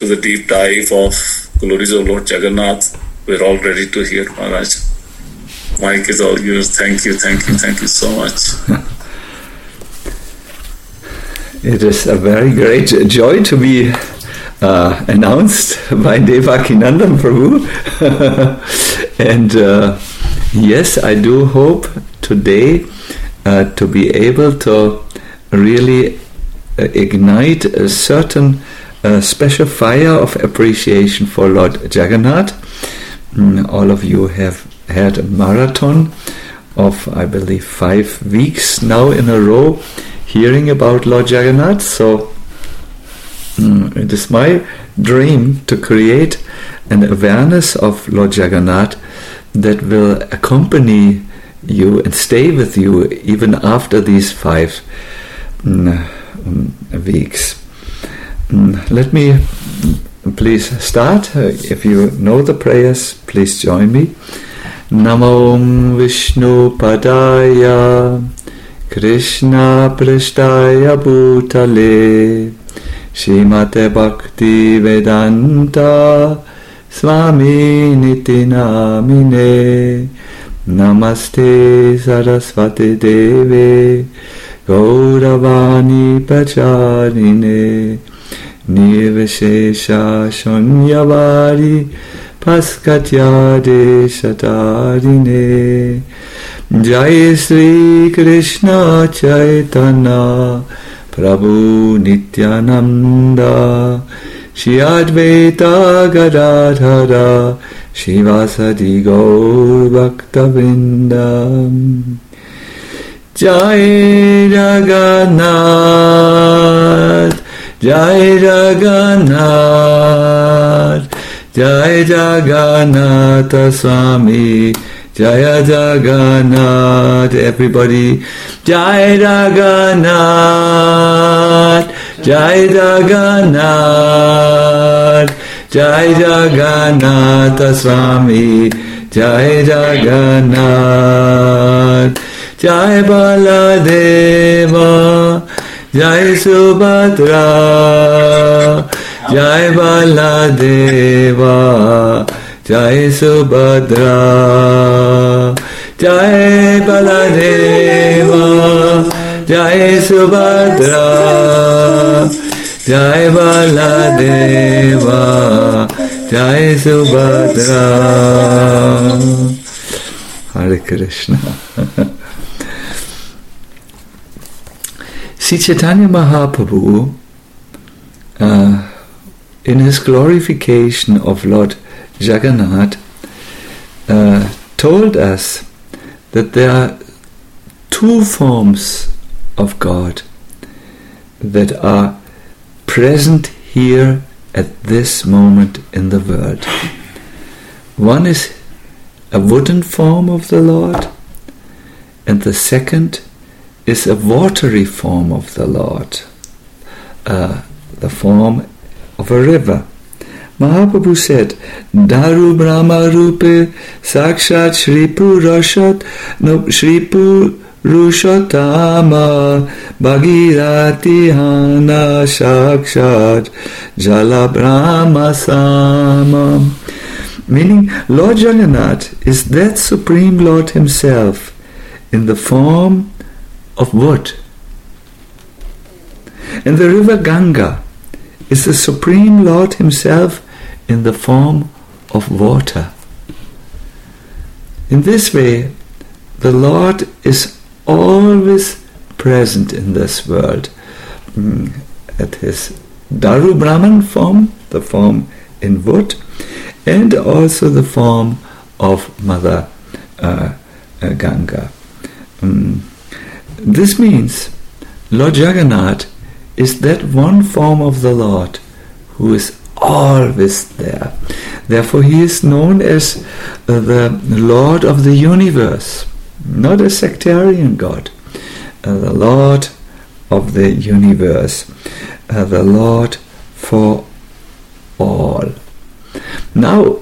to the deep dive of glories of Lord Jagannath. We're all ready to hear, Maharaj. Mike is all yours. Thank you so much. It is a very great joy to be announced by Devakinandan Prabhu. And yes, I do hope today to be able to really ignite a certain special fire of appreciation for Lord Jagannath. All of you have had a marathon of, I believe, 5 weeks now in a row hearing about Lord Jagannath. So it is my dream to create an awareness of Lord Jagannath that will accompany you and stay with you even after these 5 weeks. Let me please start. If you know the prayers, please join me. Namo Vishnu Padaya Krishna Prishtaya Bhutale Srimate Bhakti Vedanta Swami Niti Namine Namaste Saraswati Deve Gauravani Pacharine Nirvishesha Shunyavari Paskatya Deshatarine Jai Sri Krishna Chaitanya Prabhu Nityananda Shri Advaita Gadadhara Shivasadi Gaur Bhaktavinda Jai Jagannath Jai Jagannath Jai Jagannatha Swami Jaya Jagannath. Everybody, Jai Jagannath Jai Jagannath Jai Jagannatha Swami Jai Jagannath. Jai Baladeva Jai Subhadra Jai Baladeva Jai Subhadra Jai Baladeva Jai Subhadra Jai Baladeva Jai Subhadra. Hare Krishna. Sri Chaitanya Mahaprabhu, in his glorification of Lord Jagannath, told us that there are 2 forms of God that are present here at this moment in the world. One is a wooden form of the Lord, and the second is a watery form of the Lord, the form of a river. Mahaprabhu said, Daru Brahma Rupe Sakshat Shri Purushotama Bhagirati Hana Sakshat Jala Brahma Sama. Meaning, Lord Jagannath is that Supreme Lord Himself in the form of wood. And the river Ganga is the Supreme Lord Himself in the form of water. In this way, the Lord is always present in this world at His Daru Brahman form, the form in wood, and also the form of Mother Ganga. This means Lord Jagannath is that one form of the Lord who is always there. Therefore He is known as the Lord of the universe, not a sectarian God, the Lord of the universe, the Lord for all. Now,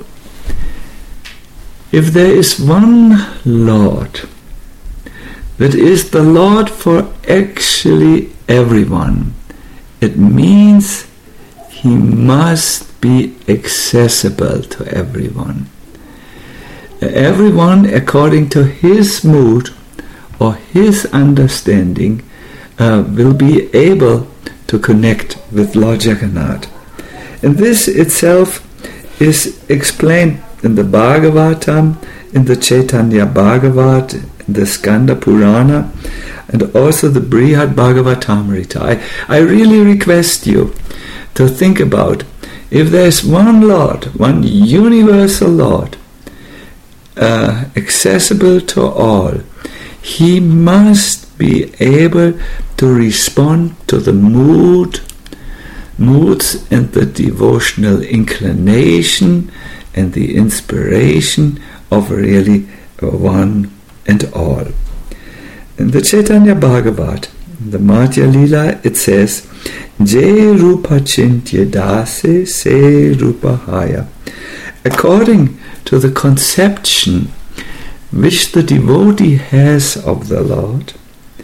if there is one Lord that is the Lord for actually everyone, it means He must be accessible to everyone. Everyone, according to his mood or his understanding, will be able to connect with Lord Jagannath. And this itself is explained in the Bhagavatam, in the Chaitanya Bhagavat, in the Skanda Purana, and also the Brihad Bhagavatamrita. I really request you to think about, if there's one Lord, one universal Lord, accessible to all, he must be able to respond to the moods and the devotional inclination and the inspiration of really one and all. In the Chaitanya Bhagavat, in the Madhya Lila, it says, Je rupa chintya dase se rupa haya. According to the conception which the devotee has of the Lord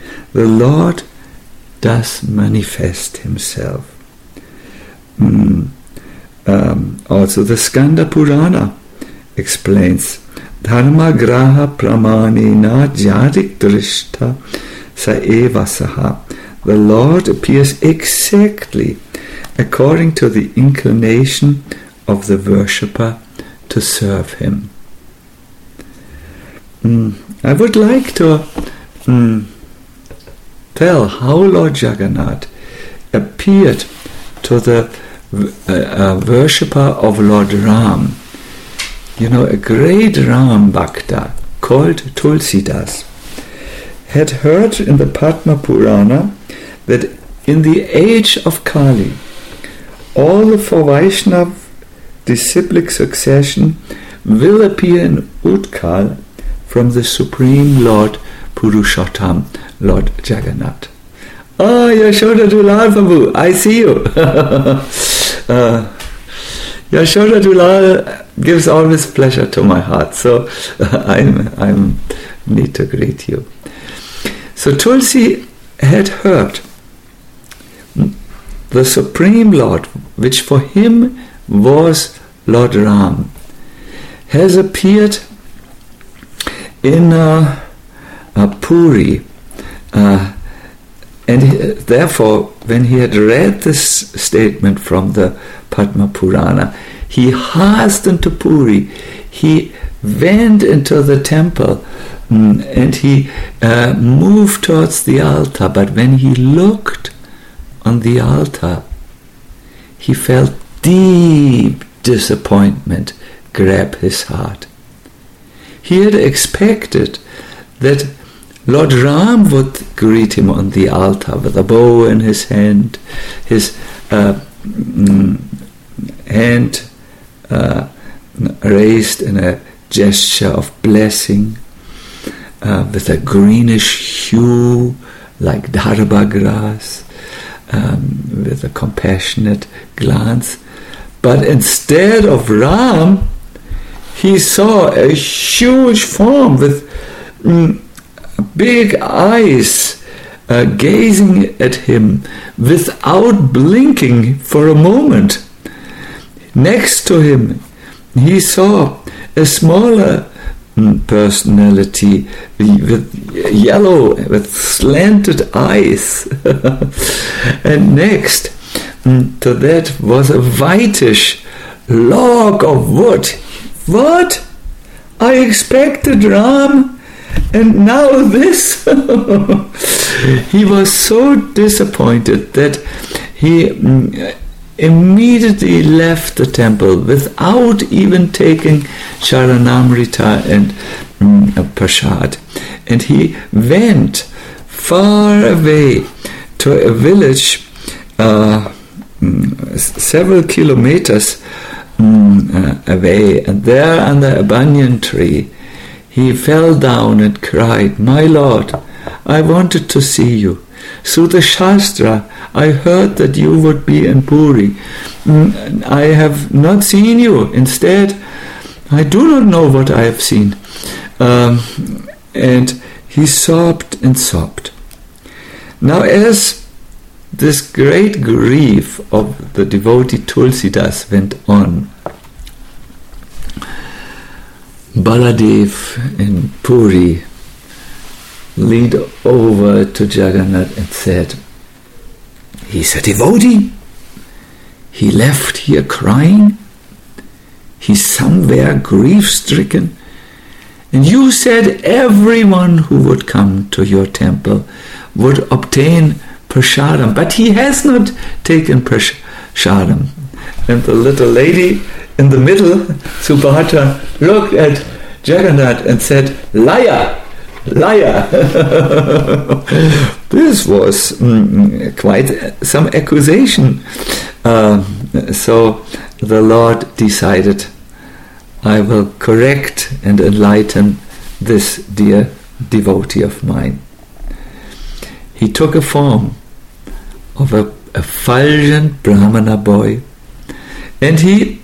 does manifest himself. Also the Skanda Purana explains, Dharma graha pramanena jadik drishta sa eva saha. The Lord appears exactly according to the inclination of the worshipper to serve him. I would like to tell how Lord Jagannath appeared to the worshipper of Lord Ram. You know, a great Ram Bhakta called Tulsidas had heard in the Padma Purana that in the age of Kali, all the four Vaishnava disciplic succession will appear in Utkal from the Supreme Lord Purushottam, Lord Jagannath. Oh, Yashoda Dulal Babu, I see you. Yashoda Dulal gives always pleasure to my heart, so I need to greet you. So Tulsi had heard the Supreme Lord, which for him was Lord Ram, has appeared in Puri, and therefore when he had read this statement from the Padma Purana, he hastened to Puri. He went into the temple and he moved towards the altar, but when he looked on the altar, he felt deep disappointment grab his heart. He had expected that Lord Ram would greet him on the altar with a bow in his hand, his hand raised in a gesture of blessing, with a greenish hue like dharba grass, with a compassionate glance. But instead of Ram, he saw a huge form with big eyes gazing at him without blinking for a moment. Next to him, he saw a smaller personality with slanted eyes. And next to that was a whitish log of wood. What? I expected Ram, and now this? He was so disappointed that he immediately left the temple without even taking Charanamrita and Prasad. And he went far away to a village several kilometers away, and there under a banyan tree he fell down and cried, "My Lord, I wanted to see you. Through the Shastra, I heard that you would be in Puri. I have not seen you. Instead, I do not know what I have seen." And he sobbed and sobbed. Now, as this great grief of the devotee Tulsidas went on. Baladev in Puri leaned over to Jagannath and said, "He's a devotee. He left here crying. He's somewhere grief-stricken. And you said everyone who would come to your temple would obtain prasadam, but he has not taken prasadam." And the little lady in the middle, Subhadra, looked at Jagannath and said, "Liar! Liar!" This was quite some accusation. So the Lord decided, I will correct and enlighten this dear devotee of mine. He took a form of a effulgent Brahmana boy, and he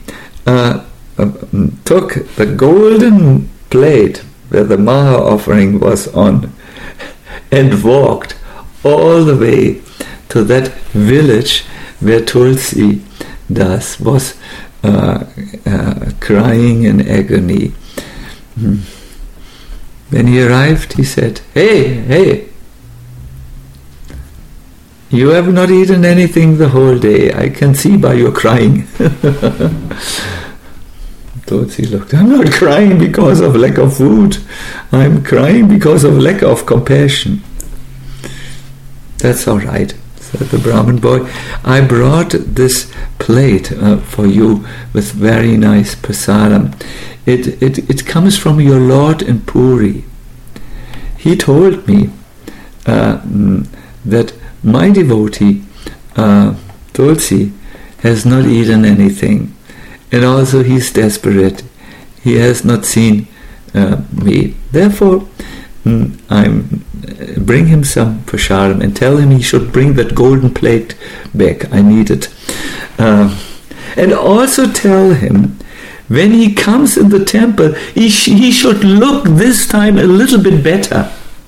took the golden plate where the Maha offering was on and walked all the way to that village where Tulsidas was crying in agony. When he arrived, he said, Hey, you have not eaten anything the whole day. I can see by your crying." Tulsi looked, "I'm not crying because of lack of food. I'm crying because of lack of compassion." "That's all right," said the Brahmin boy. "I brought this plate for you with very nice prasadam. It comes from your Lord in Puri. He told me that my devotee Tulsi has not eaten anything, and also he's desperate. He has not seen me. Therefore, bring him some prasadam and tell him he should bring that golden plate back. I need it. And also tell him, when he comes in the temple, he should look this time a little bit better."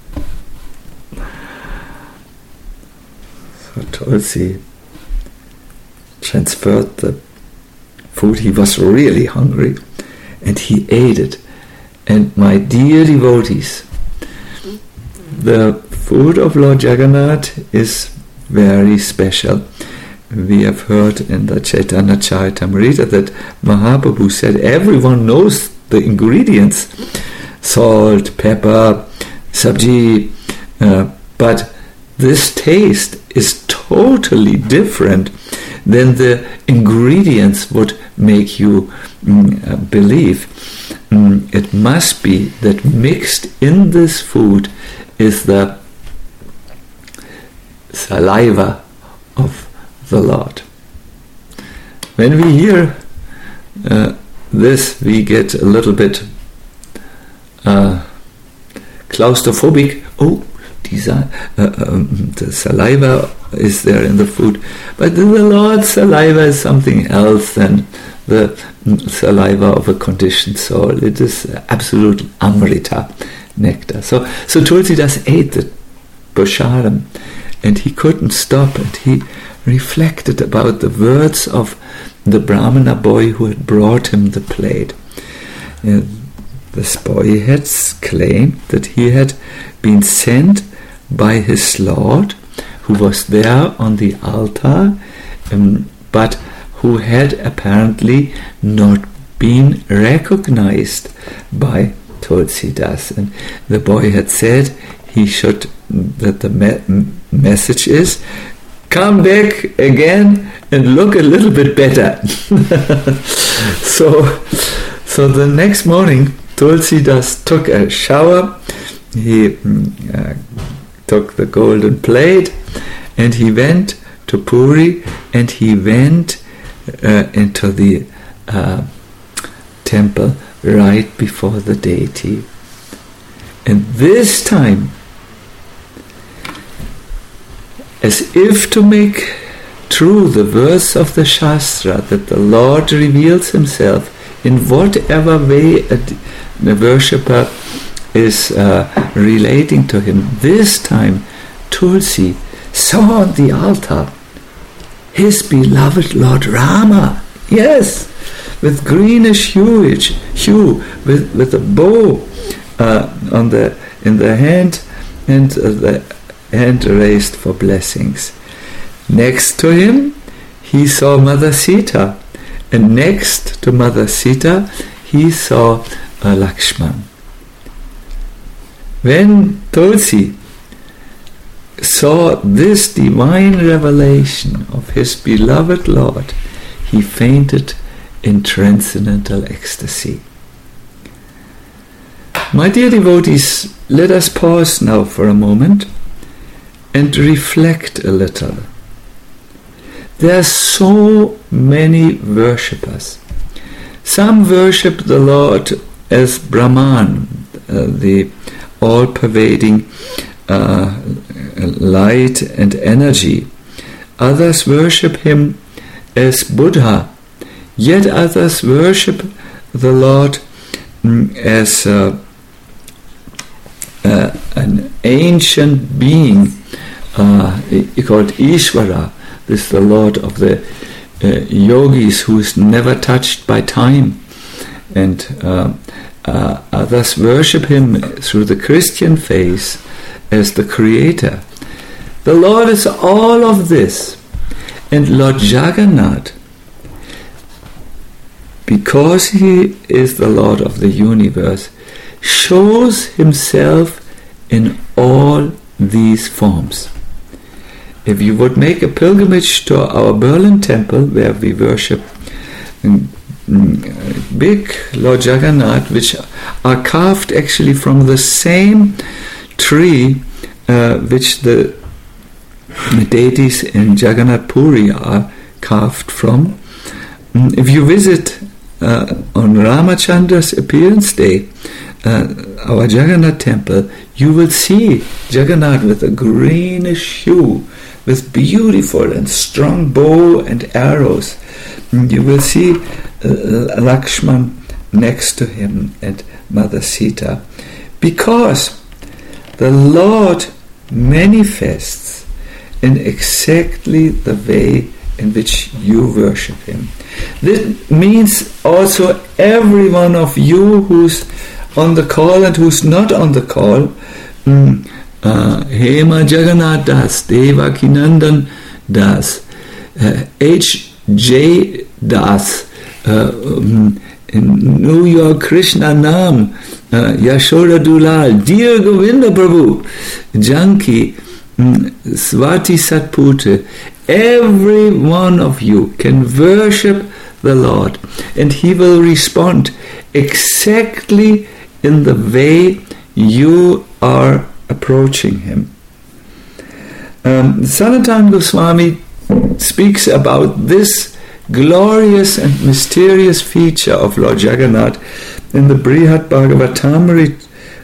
So Tulsi transferred the food. He was really hungry, and he ate it. And my dear devotees, the food of Lord Jagannath is very special. We have heard in the Chaitanya Charitamrita that Mahaprabhu said everyone knows the ingredients: salt, pepper, sabji, but this taste is totally different than the ingredients would make you believe. It must be that mixed in this food is the saliva of the Lord. When we hear this, we get a little bit claustrophobic. Oh, the saliva is there in the food, but the Lord's saliva is something else than the saliva of a conditioned soul. It is absolute amrita, nectar. So Tulsidas ate the prasadam, and he couldn't stop, and he reflected about the words of the Brahmana boy who had brought him the plate. This boy had claimed that he had been sent by his Lord, who was there on the altar, but who had apparently not been recognized by Tulsidas. And the boy had said that the message is, "Come back again and look a little bit better." So the next morning, Tulsidas took a shower. He took the golden plate, and he went to Puri, and he went into the temple right before the deity. And this time, as if to make true the verse of the Shastra, that the Lord reveals himself in whatever way the worshipper is relating to him, this time Tulsi saw on the altar his beloved Lord Rama. Yes, with greenish hue, with a bow in the hand, and the hand raised for blessings. Next to him, he saw Mother Sita, and next to Mother Sita, he saw Lakshman. When Tulsi saw this divine revelation of his beloved Lord, he fainted in transcendental ecstasy. My dear devotees, let us pause now for a moment and reflect a little. There are so many worshippers. Some worship the Lord as Brahman, the all-pervading light and energy. Others worship him as Buddha. Yet others worship the Lord as an ancient being called Ishvara. This is the Lord of the yogis who is never touched by time. And others worship him through the Christian faith as the Creator. The Lord is all of this. And Lord Jagannath, because he is the Lord of the universe, shows himself in all these forms. If you would make a pilgrimage to our Berlin temple, where we worship big Lord Jagannath, which are carved actually from the same tree which the deities in Jagannath Puri are carved from. If you visit on Ramachandra's appearance day, our Jagannath temple, you will see Jagannath with a greenish hue, with beautiful and strong bow and arrows. You will see Lakshman next to him and Mother Sita, because the Lord manifests in exactly the way in which you worship him. This means also every one of you who's on the call and who's not on the call, Hema Jagannath Das, Devakinandan Das, H.J. Das, in New York Krishna Nam, Yashoda Dulal, Dear Govinda Prabhu, Janki, Swati Satpute, every one of you can worship the Lord, and he will respond exactly in the way you are approaching him. Sanatana Goswami speaks about this glorious and mysterious feature of Lord Jagannath in the Brihad Bhagavatamrita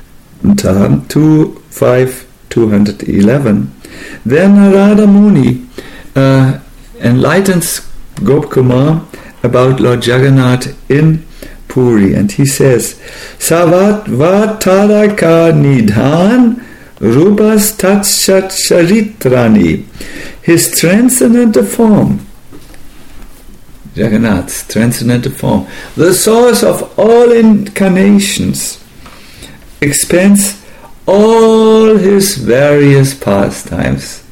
2.5.211. Then Narada Muni enlightens Gopkumar about Lord Jagannath in Puri, and he says, Savat Vataraka Nidhan Rupas Tatshat Charitrani. His transcendental form, Jagannath's transcendental form, the source of all incarnations, expands all his various pastimes.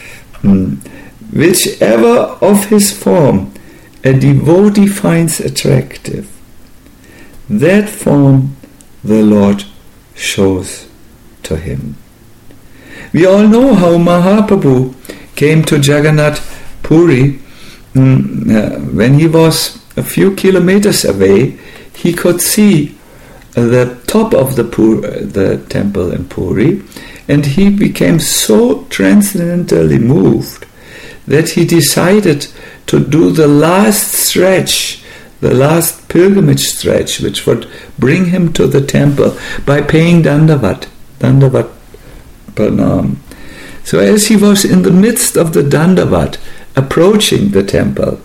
Whichever of his form a devotee finds attractive, that form the Lord shows to him. We all know how Mahaprabhu came to Jagannath Puri. When he was a few kilometers away, he could see the top of the temple in Puri, and he became so transcendentally moved that he decided to do the last stretch, the last pilgrimage stretch, which would bring him to the temple, by paying Dandavat Pranam. So as he was in the midst of the Dandavat, approaching the temple,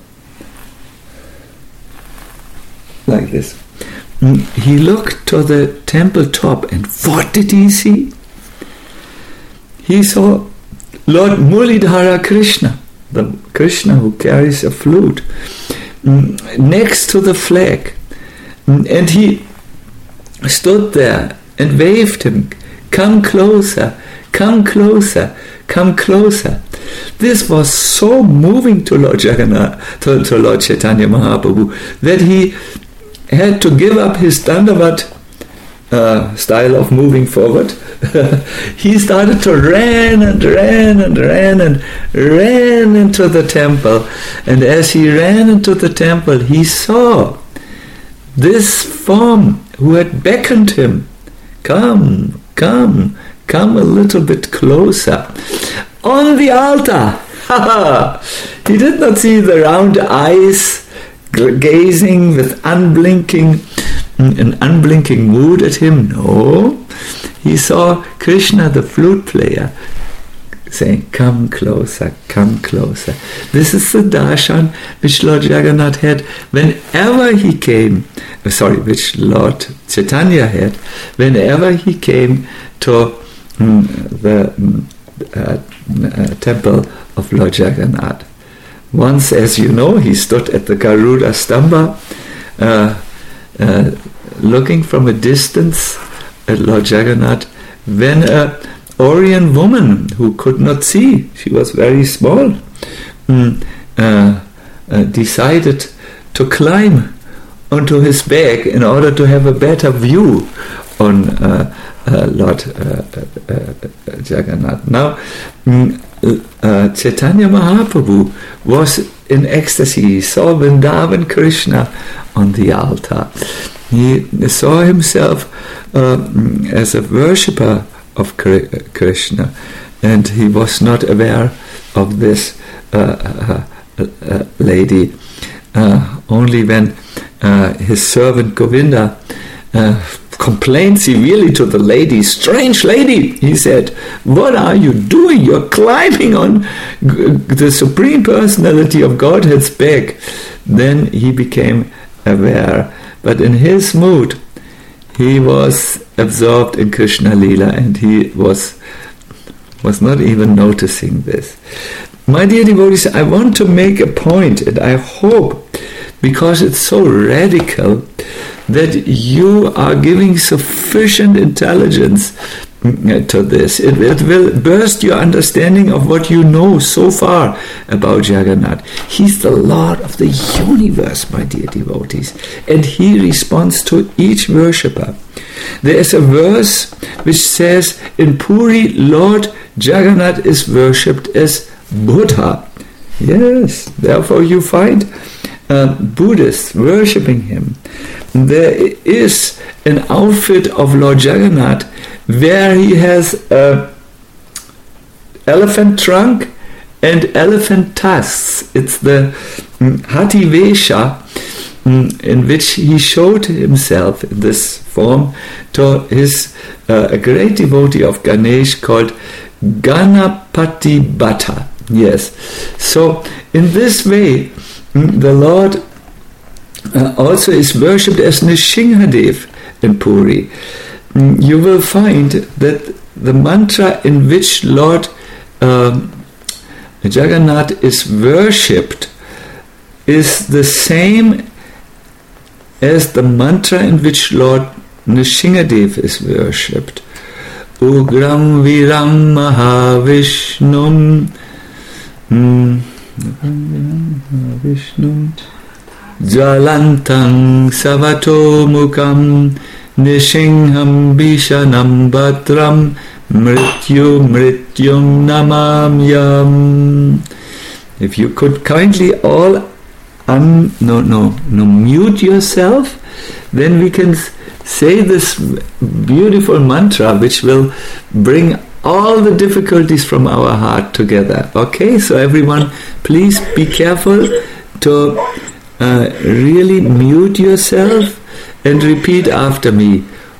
like this, he looked to the temple top, and what did he see? He saw Lord Muridhara Krishna, the Krishna who carries a flute, next to the flag. And he stood there and waved him, "Come closer, come closer, come closer." This was so moving to Lord Jagannath, to Lord Chaitanya Mahaprabhu, that he had to give up his Dandavat style of moving forward. He started to ran into the temple. And as he ran into the temple, he saw this form who had beckoned him. Come, come, come a little bit closer. On the altar. He did not see the round eyes gazing with an unblinking mood at him. No. He saw Krishna, the flute player, saying, "Come closer, come closer." This is the darshan which Lord Jagannath had whenever he came, which Lord Chaitanya had whenever he came to the temple of Lord Jagannath. Once, as you know, he stood at the Garuda Stamba, looking from a distance at Lord Jagannath, when an Orient woman who could not see, she was very small, decided to climb onto his back in order to have a better view on Lord Jagannath. Now, Chaitanya Mahaprabhu was in ecstasy. He saw Vrindavan Krishna on the altar. He saw himself as a worshipper of Krishna, and he was not aware of this lady. Only when his servant Govinda complained severely to the lady, "Strange lady," he said, "what are you doing? You're climbing on the Supreme Personality of Godhead's back." Then he became aware. But in his mood, he was absorbed in Krishna Lila, and he was not even noticing this. My dear devotees, I want to make a point, and I hope, because it's so radical, that you are giving sufficient intelligence to this. It will burst your understanding of what you know so far about Jagannath. He's the Lord of the universe, my dear devotees, and he responds to each worshipper. There is a verse which says, in Puri, Lord Jagannath is worshipped as Buddha. Yes, therefore you find Buddhists worshipping him. There is an outfit of Lord Jagannath where he has an elephant trunk and elephant tusks. It's the Hati Vesha, in which he showed himself in this form to his a great devotee of Ganesh called Ganapati Bhatta. Yes. So in this way, the Lord also is worshipped as Nrsimhadev in Puri. You will find that the mantra in which Lord Jagannath is worshipped is the same as the mantra in which Lord Nrsimhadev is worshipped. Ugram Viram Mahavishnum Jalantang Savato Mukam Nishingham Bishanam Bhatram Mrityum Namamyam. If you could kindly all mute yourself, then we can say this beautiful mantra which will bring all the difficulties from our heart together. Okay, so everyone, please be careful to really mute yourself and repeat after me.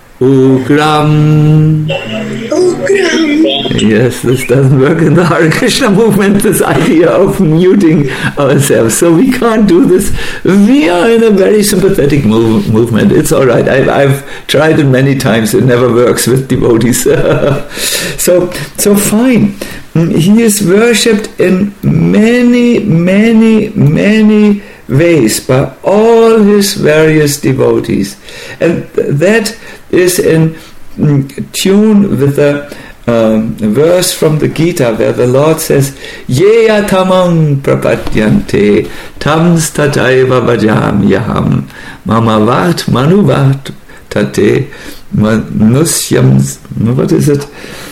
Ugram. Ugram. Yes, this doesn't work in the Hare Krishna movement, this idea of muting ourselves. So we can't do this. We are in a very sympathetic movement. It's all right. I've tried it many times. It never works with devotees. So fine. He is worshipped in many, many, many ways by all his various devotees. And that is in tune with the verse from the Gita where the Lord says, Yeya tamam prapadyante tams tataiva vajamyaham mama vat manuvat tate manusyam, what is it?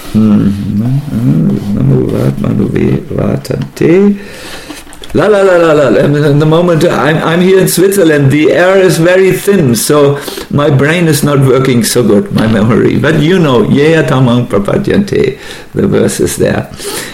Manuvat manuvatate. La la la la la. In the moment I'm here in Switzerland, the air is very thin, so my brain is not working so good, my memory. But you know, Yeya tamam prapadyante, the verse is there.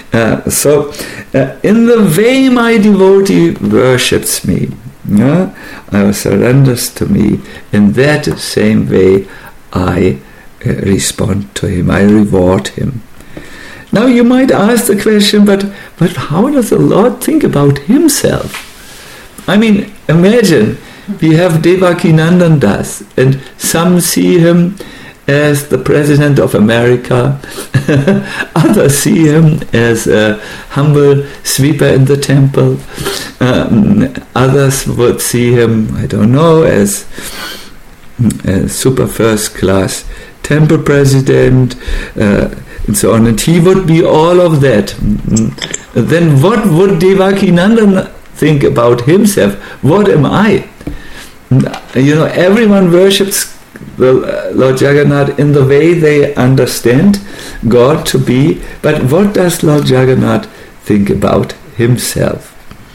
In the way my devotee worships me, or surrenders to me, in that same way I respond to him, I reward him. Now you might ask the question, but how does the Lord think about himself? I mean, imagine we have Devakinandan Das, and some see him as the President of America, others see him as a humble sweeper in the temple, others would see him, I don't know, as a super first class temple president, and so on, and he would be all of that. Then what would Devakinandan think about himself? What am I? You know, everyone worships the Lord Jagannath in the way they understand God to be, but what does Lord Jagannath think about himself?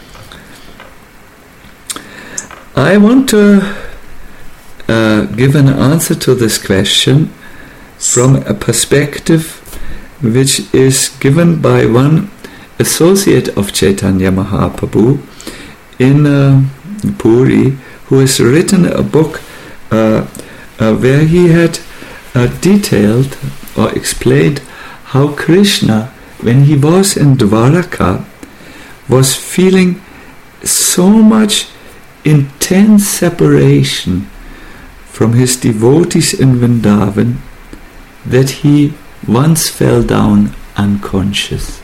I want to give an answer to this question from a perspective which is given by one associate of Chaitanya Mahaprabhu in Puri, who has written a book where he had detailed or explained how Krishna, when he was in Dwaraka, was feeling so much intense separation from his devotees in Vrindavan that he once fell down unconscious.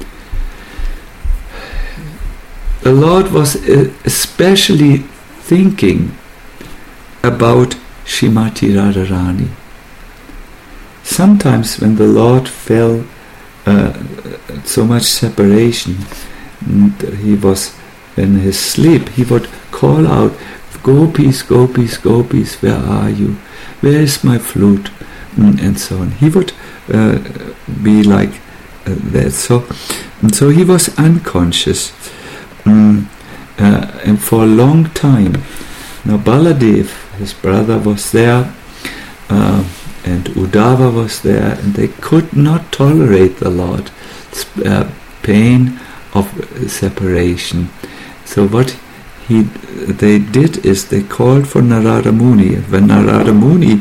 The Lord was especially thinking about Srimati Radharani. Sometimes when the Lord fell so much separation, he was in his sleep, he would call out, "Gopis, gopis, gopis, where are you? Where is my flute?" And so on. He would be like that. So he was unconscious, and for a long time. Now Baladev, his brother, was there, and Uddhava was there, and they could not tolerate the Lord's pain of separation. So what they did is they called for Narada Muni. When Narada Muni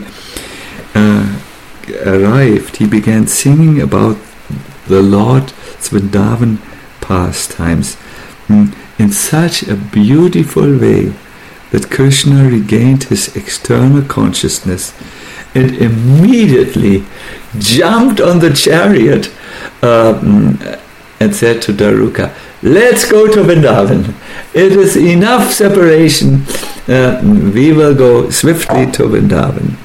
arrived, he began singing about the Lord's Vrindavan pastimes in such a beautiful way that Krishna regained his external consciousness and immediately jumped on the chariot and said to Daruka, "Let's go to Vrindavan. It is enough separation. We will go swiftly to Vrindavan."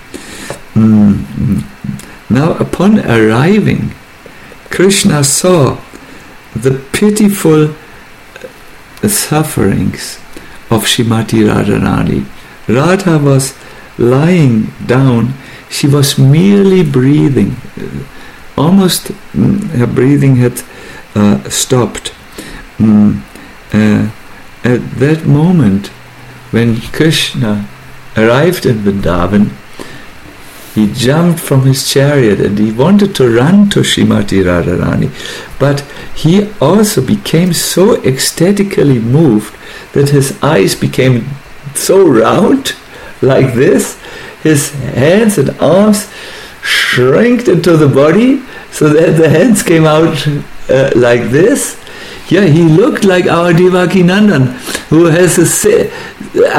Now, upon arriving, Krishna saw the pitiful sufferings of Srimati Radharani. Radha was lying down. She was merely breathing. Almost her breathing had stopped. At that moment, when Krishna arrived in Vrindavan, he jumped from his chariot and he wanted to run to Srimati Radharani. But he also became so ecstatically moved that his eyes became so round, like this. His hands and arms shrinked into the body so that the hands came out like this. Yeah, he looked like our Devakinandan, who has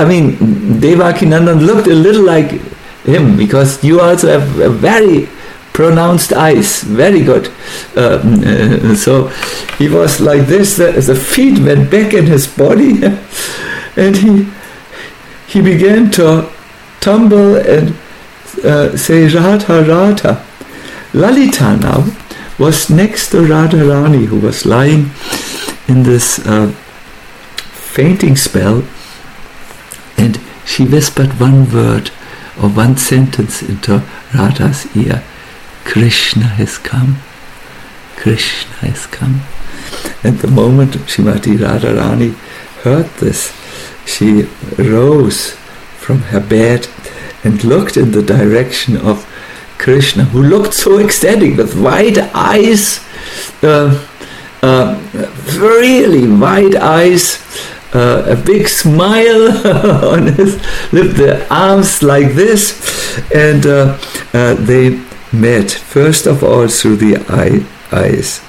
Devakinandan looked a little like him, because you also have a very pronounced eyes. Very good. So he was like this. The feet went back in his body, and he began to tumble and say Radha, Radha. Lalita now was next to Radharani, who was lying in this fainting spell, and she whispered one word or one sentence into Radha's ear. Krishna has come. Krishna has come. And the moment Srimati Radharani heard this, she rose from her bed and looked in the direction of Krishna, who looked so ecstatic with wide eyes, really wide eyes, a big smile on his lip, the arms like this, and they met first of all through the eyes.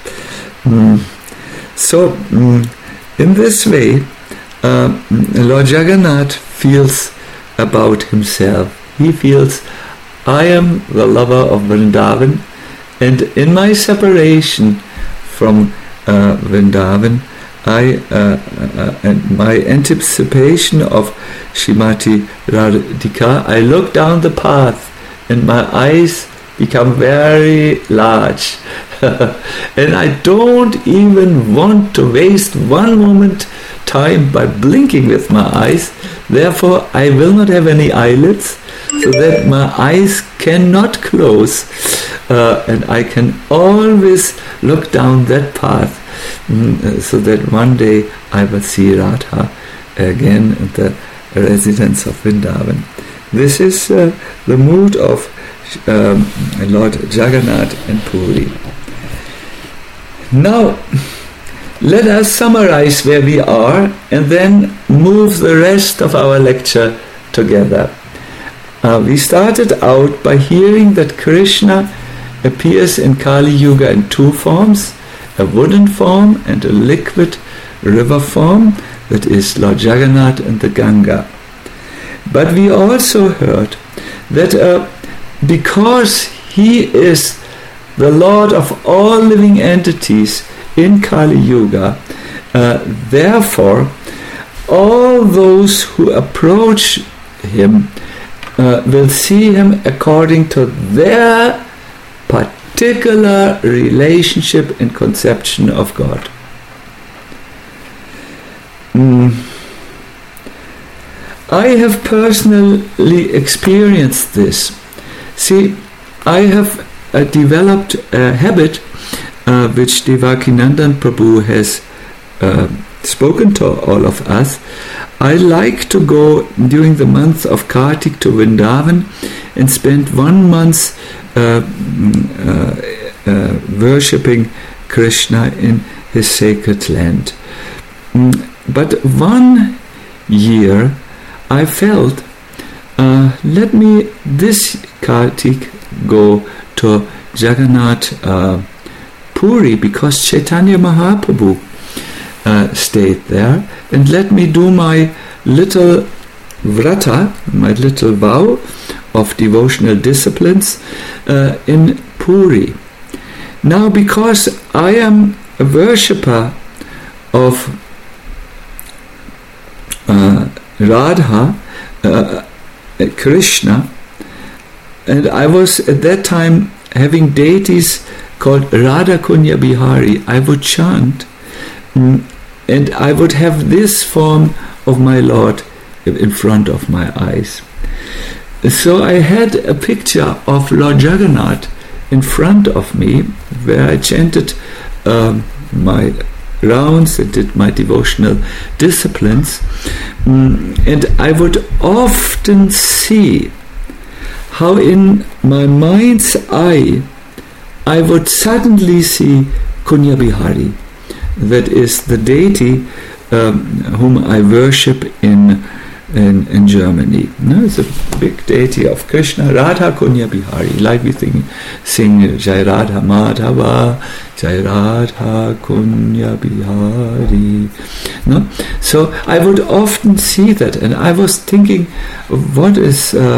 So in this way, Lord Jagannath feels about himself. He feels, I am the lover of Vrindavan, and in my separation from Vrindavan, and my anticipation of Srimati Radhika, I look down the path and my eyes become very large. And I don't even want to waste one moment time by blinking with my eyes. Therefore, I will not have any eyelids, so that my eyes cannot close, and I can always look down that path, so that one day I will see Radha again at the residence of Vrindavan. This is the mood of Lord Jagannath in Puri. Now, let us summarize where we are and then move the rest of our lecture together. We started out by hearing that Krishna appears in Kali Yuga in two forms, a wooden form and a liquid river form, that is Lord Jagannath and the Ganga. But we also heard that because he is the Lord of all living entities in Kali Yuga, therefore all those who approach him will see him according to their particular relationship and conception of God. I have personally experienced this. See, I have developed a habit which Devakinandan Prabhu has spoken to all of us. I like to go during the month of Kartik to Vrindavan and spend 1 month worshipping Krishna in his sacred land. But one year I felt, let me this Kartik go to Jagannath Puri, because Chaitanya Mahaprabhu stayed there, and let me do my little vrata, my little vow of devotional disciplines in Puri. Now, because I am a worshipper of Radha, Krishna, and I was at that time having deities called Radha Kunya Bihari, I would chant, and I would have this form of my Lord in front of my eyes. So I had a picture of Lord Jagannath in front of me, where I chanted my rounds and did my devotional disciplines, and I would often see how in my mind's eye I would suddenly see Kunya Bihari, that is the deity whom I worship in Germany. No, it's a big deity of Krishna, Radha Kunya Bihari, like we sing Jai Radha Madhava, Jai Radha Kunya Bihari. No? So I would often see that, and I was thinking, what is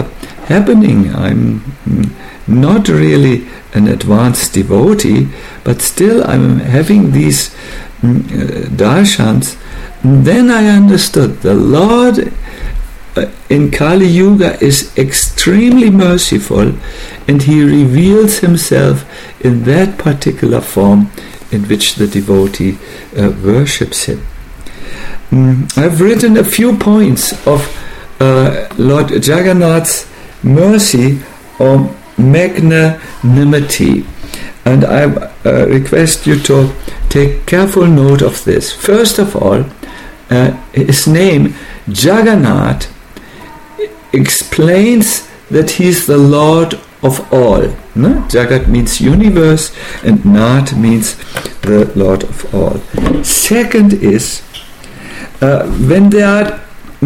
happening. I'm not really an advanced devotee, but still I'm having these darshans. Then I understood the Lord in Kali Yuga is extremely merciful, and He reveals Himself in that particular form in which the devotee worships Him. I've written a few points of Lord Jagannath's mercy or magnanimity, and I request you to take careful note of this. First of all, His name Jagannath explains that He is the Lord of all. Jagat means universe, and Nath means the Lord of all. Second is, when there are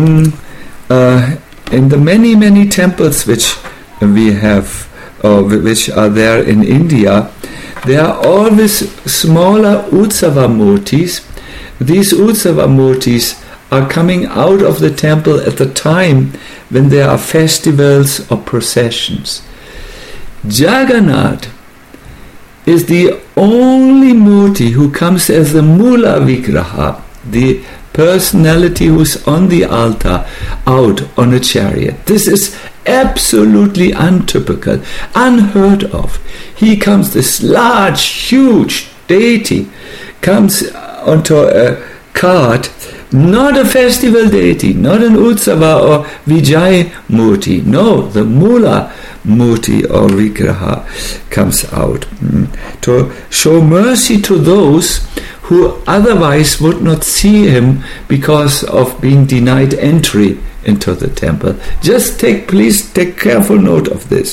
in the many temples which we have, which are there in India, there are always smaller Utsava murtis. These Utsava murtis are coming out of the temple at the time when there are festivals or processions. Jagannath is the only murti who comes as a Mula Vigraha, the personality who's on the altar, out on a chariot. This is absolutely untypical, unheard of. He comes, this large, huge deity, comes onto a cart, not a festival deity, not an Utsava or Vijay Murti. No, the Mula Murti or Vigraha comes out to show mercy to those who otherwise would not see him because of being denied entry into the temple. Please take careful note of this.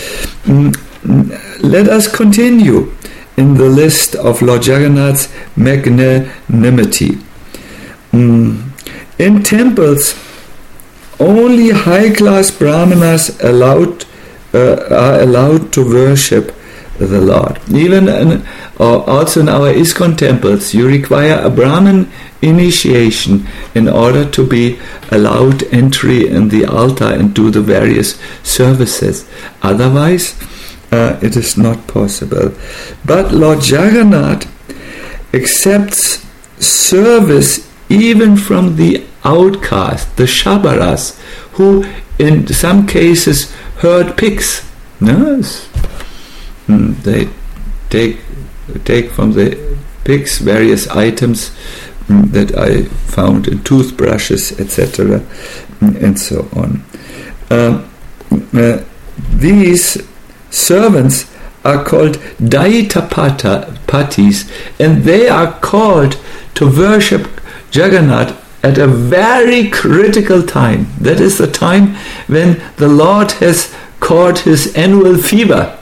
Let us continue in the list of Lord Jagannath's magnanimity. In temples, only high-class brahmanas are allowed to worship the Lord. Even also in our ISKCON temples, you require a Brahmin initiation in order to be allowed entry in the altar and do the various services. Otherwise, it is not possible. But Lord Jagannath accepts service even from the outcast, the Shabaras, who in some cases herd pigs. Yes. They take from the pigs various items that I found in toothbrushes, etc., and so on. These servants are called Daitapatis, and they are called to worship Jagannath at a very critical time. That is the time when the Lord has caught his annual fever.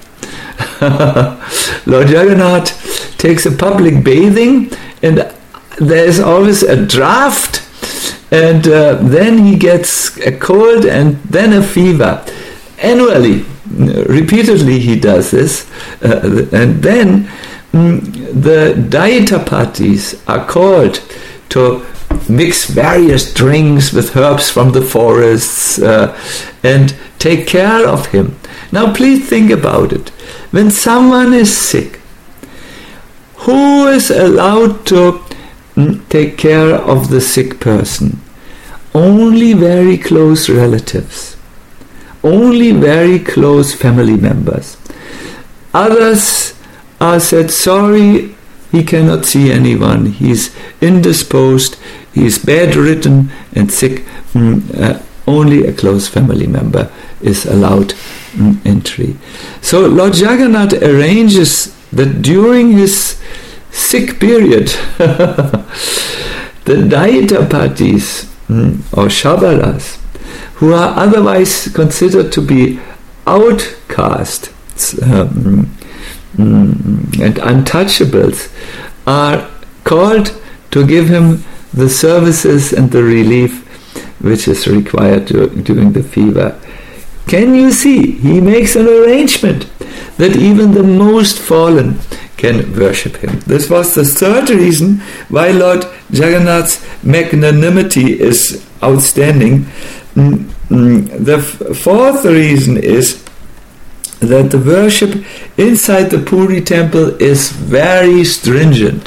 Lord Jagannath takes a public bathing, and there is always a draft, and then he gets a cold and then a fever. Annually, repeatedly he does this, and then the Daitapatis are called to mix various drinks with herbs from the forests and take care of him. Now please think about it. When someone is sick, who is allowed to take care of the sick person? Only very close relatives. Only very close family members. Others are said, sorry, he cannot see anyone. He's indisposed, he's bedridden and sick. Only a close family member is allowed entry. So Lord Jagannath arranges that during his sick period, the Daitapatis or Shabaras, who are otherwise considered to be outcasts and untouchables, are called to give him the services and the relief which is required during the fever. Can you see? He makes an arrangement that even the most fallen can worship him. This was the third reason why Lord Jagannath's magnanimity is outstanding. the fourth reason is that the worship inside the Puri temple is very stringent.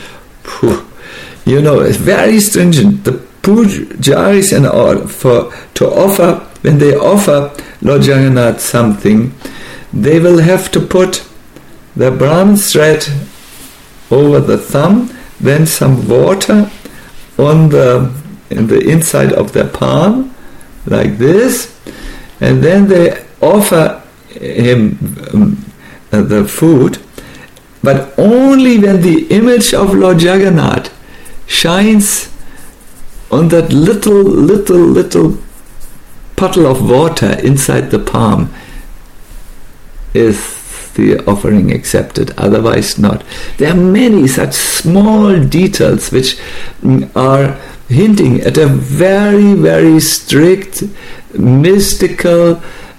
It's very stringent. The pujaris and all when they offer Lord Jagannath something, they will have to put the Brahman thread over the thumb, then some water in the inside of their palm, like this, and then they offer him the food, but only when the image of Lord Jagannath shines on that little puddle of water inside the palm is the offering accepted, otherwise not. There are many such small details which are hinting at a very, very strict, mystical,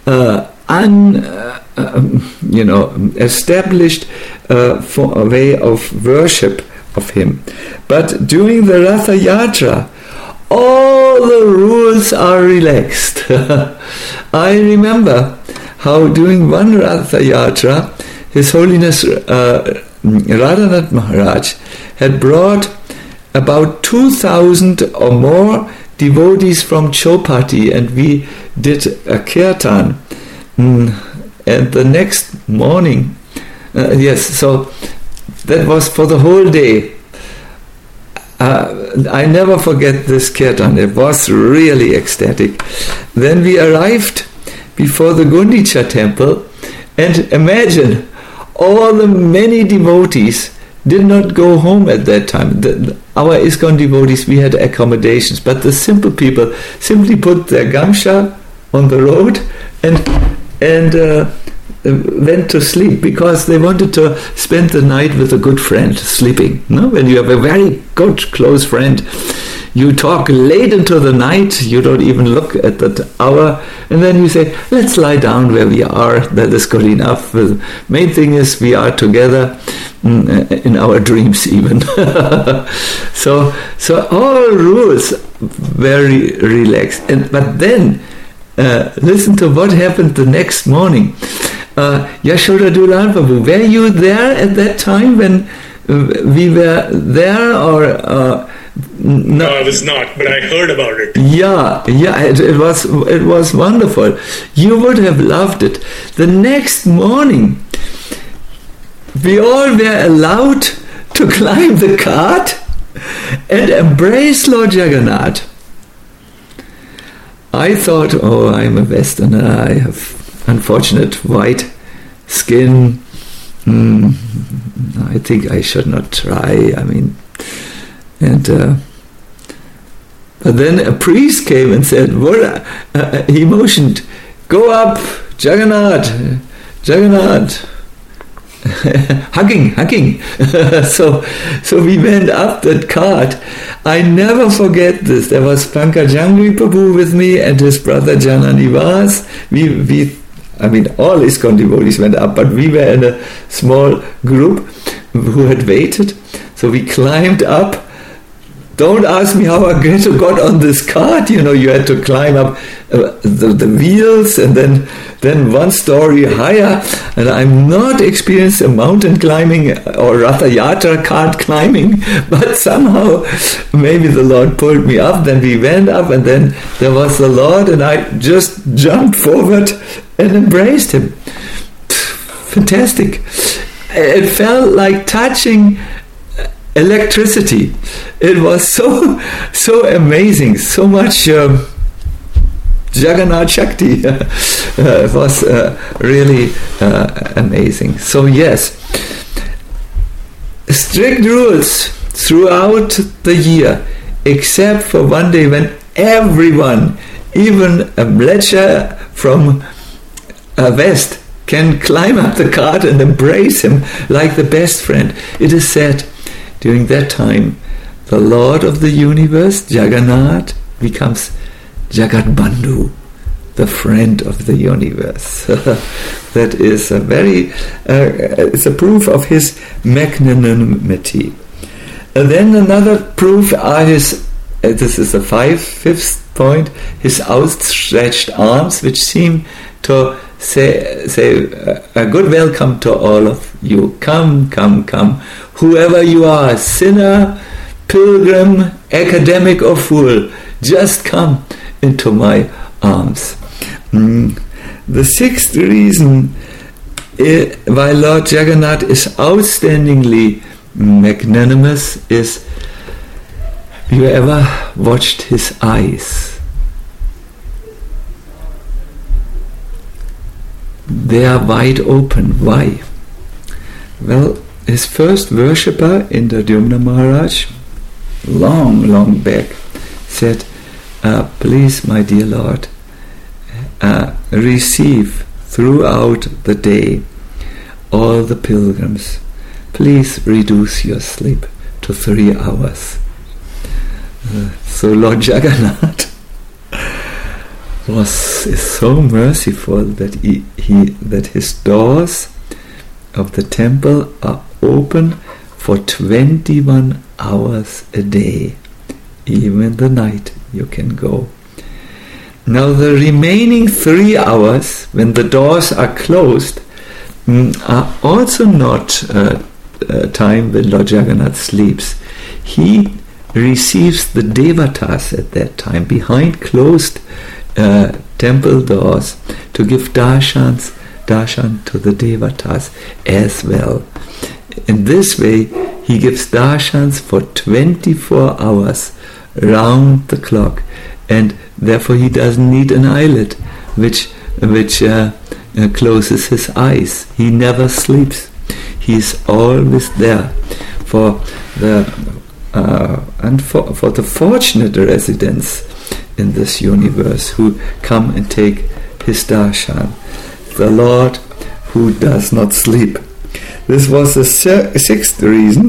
established way of worship of him. But during the Ratha Yatra, all the rules are relaxed. I remember how during one Ratha Yatra, His Holiness Radhanath Maharaj had brought about 2,000 or more devotees from Chopati, and we did a kirtan. And the next morning, so that was for the whole day. I never forget this kirtan. It was really ecstatic. Then we arrived before the Gundicha temple, and imagine, all the many devotees did not go home at that time. Our ISKCON devotees, we had accommodations, but the simple people simply put their gamsha on the road and went to sleep, because they wanted to spend the night with a good friend, sleeping. No? When you have a very good, close friend, you talk late into the night, you don't even look at that hour, and then you say, let's lie down where we are, that is good enough. The main thing is we are together in our dreams even. So all rules very relaxed. But then, listen to what happened the next morning. Yashoda Dulan Prabhu, were you there at that time when we were there, or no, I was not, but I heard about it. Yeah, it was wonderful. You would have loved it. The next morning, we all were allowed to climb the cart and embrace Lord Jagannath. I thought, I'm a Westerner, I have unfortunate white skin. I think I should not try. But then a priest came and said, he motioned, go up, Jagannath, hugging. So we went up that cart. I never forget this. There was Pankajangri Prabhu with me and his brother Jananivas. All ISKCON devotees went up, but we were in a small group who had waited. So we climbed up. Don't ask me how I got on this cart. You had to climb up the wheels and then one story higher. And I'm not experienced in mountain climbing or Ratha Yatra cart climbing, but somehow maybe the Lord pulled me up. Then we went up, and then there was the Lord, and I just jumped forward and embraced him. Fantastic. It felt like touching electricity. It was so amazing, so much Jagannath Shakti. It was really amazing. So yes, strict rules throughout the year, except for one day when everyone, even a blecher from West, can climb up the cart and embrace him like the best friend. It is said during that time, the Lord of the universe, Jagannath, becomes Jagat Bandhu, the friend of the universe. That is it's a proof of his magnanimity. And then another proof are his this is the fifth point, his outstretched arms, which seem to say a good welcome to all of you. Come, come, come. Whoever you are, sinner, pilgrim, academic or fool, just come into my arms. The sixth reason why Lord Jagannath is outstandingly magnanimous is, have you ever watched his eyes? They are wide open. Why? Well, his first worshipper, Indradyumna Maharaj, long back, said, please, my dear Lord, receive throughout the day all the pilgrims. Please reduce your sleep to 3 hours. So Lord Jagannath is so merciful that that his doors of the temple are open for 21 hours a day. Even in the night you can go. Now the remaining 3 hours, when the doors are closed, are also not a time when Lord Jagannath sleeps. He receives the devatas at that time behind closed temple doors to give darshan to the devatas as well. In this way he gives darshans for 24 hours round the clock, and therefore he doesn't need an eyelid which closes his eyes. He never sleeps. He's always there for the fortunate residents in this universe who come and take his darshan. The Lord who does not sleep. This was the sixth reason,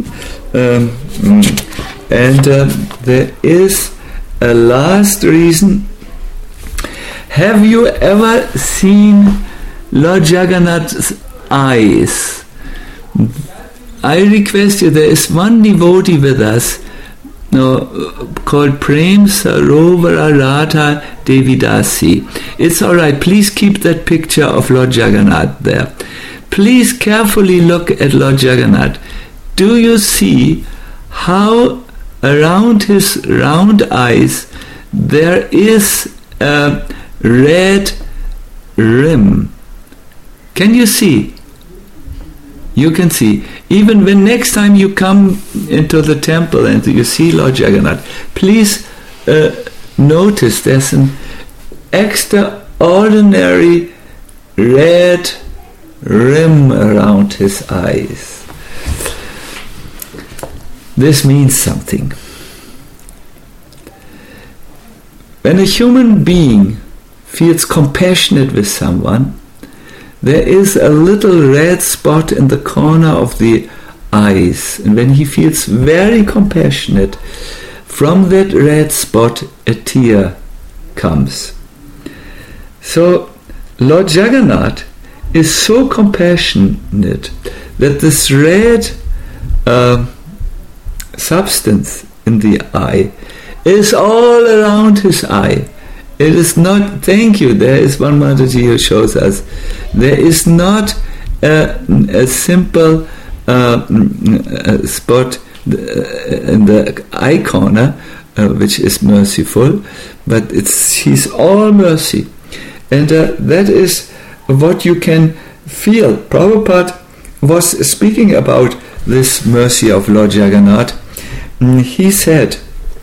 and there is a last reason. Have you ever seen Lord Jagannath's eyes? I request you, there is one devotee with us called Prem Sarovara Radha Devidasi. It's alright, please keep that picture of Lord Jagannath there. Please carefully look at Lord Jagannath. Do you see how around his round eyes there is a red rim? Can you see? You can see. Even when next time you come into the temple and you see Lord Jagannath, please notice there's an extraordinary red rim around his eyes. This means something. When a human being feels compassionate with someone, there is a little red spot in the corner of the eyes, and when he feels very compassionate, from that red spot a tear comes. So Lord Jagannath is so compassionate that this red substance in the eye is all around his eye. It is not, thank you, there is one Mataji who shows us, there is not a simple spot in the eye corner, which is merciful, but he's all mercy. And that is what you can feel. Prabhupada was speaking about this mercy of Lord Jagannath. He said,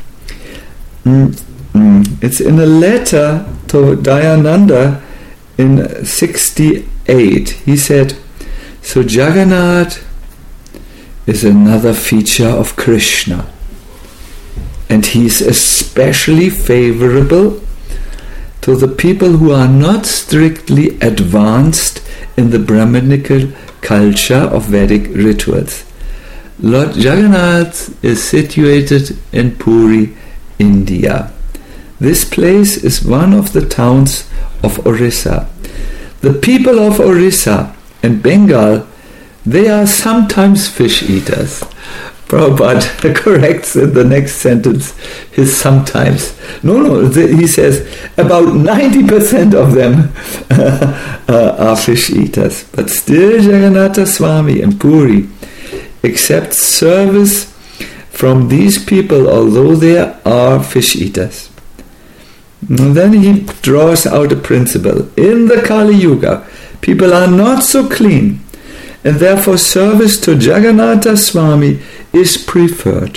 it's in a letter to Dayananda in 68. He said, so Jagannath is another feature of Krishna, and he's especially favorable to the people who are not strictly advanced in the Brahminical culture of Vedic rituals. Lord Jagannath is situated in Puri, India. This place is one of the towns of Orissa. The people of Orissa and Bengal, they are sometimes fish eaters, Prabhupada corrects in the next sentence his sometimes. He says about 90% of them are fish eaters. But still Jagannatha Swami and Puri accept service from these people, although they are fish eaters. And then he draws out a principle. In the Kali Yuga, people are not so clean, and therefore service to Jagannatha Swami is preferred.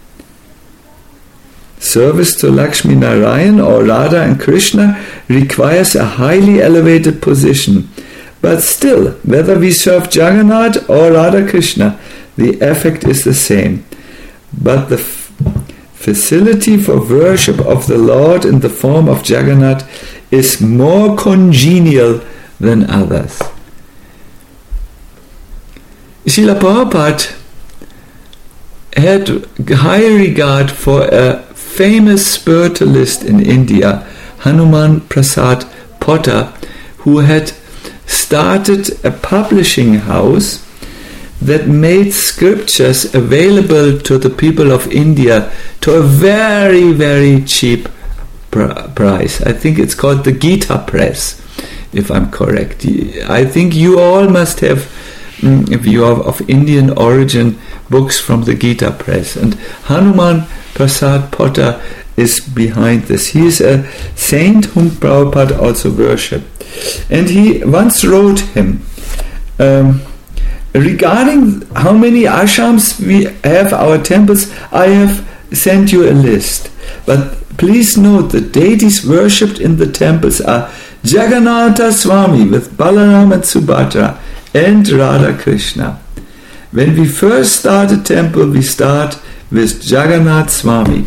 Service to Lakshmi Narayan or Radha and Krishna requires a highly elevated position. But still, whether we serve Jagannath or Radha Krishna, the effect is the same. But the facility for worship of the Lord in the form of Jagannath is more congenial than others. Srila Prabhupada had high regard for a famous spiritualist in India, Hanuman Prasad Potter, who had started a publishing house that made scriptures available to the people of India to a very, very cheap price. I think it's called the Gita Press, if I'm correct. I think you all must have, if you are of Indian origin, books from the Gita Press. And Hanuman Prasad Potter is behind this. He is a saint whom Prabhupada also worshipped. And he once wrote him, regarding how many ashrams we have, our temples, I have sent you a list. But please note the deities worshipped in the temples are Jagannatha Swami with Balaram and Subhadra and Radha Krishna. When we first start a temple, we start with Jagannath Swami.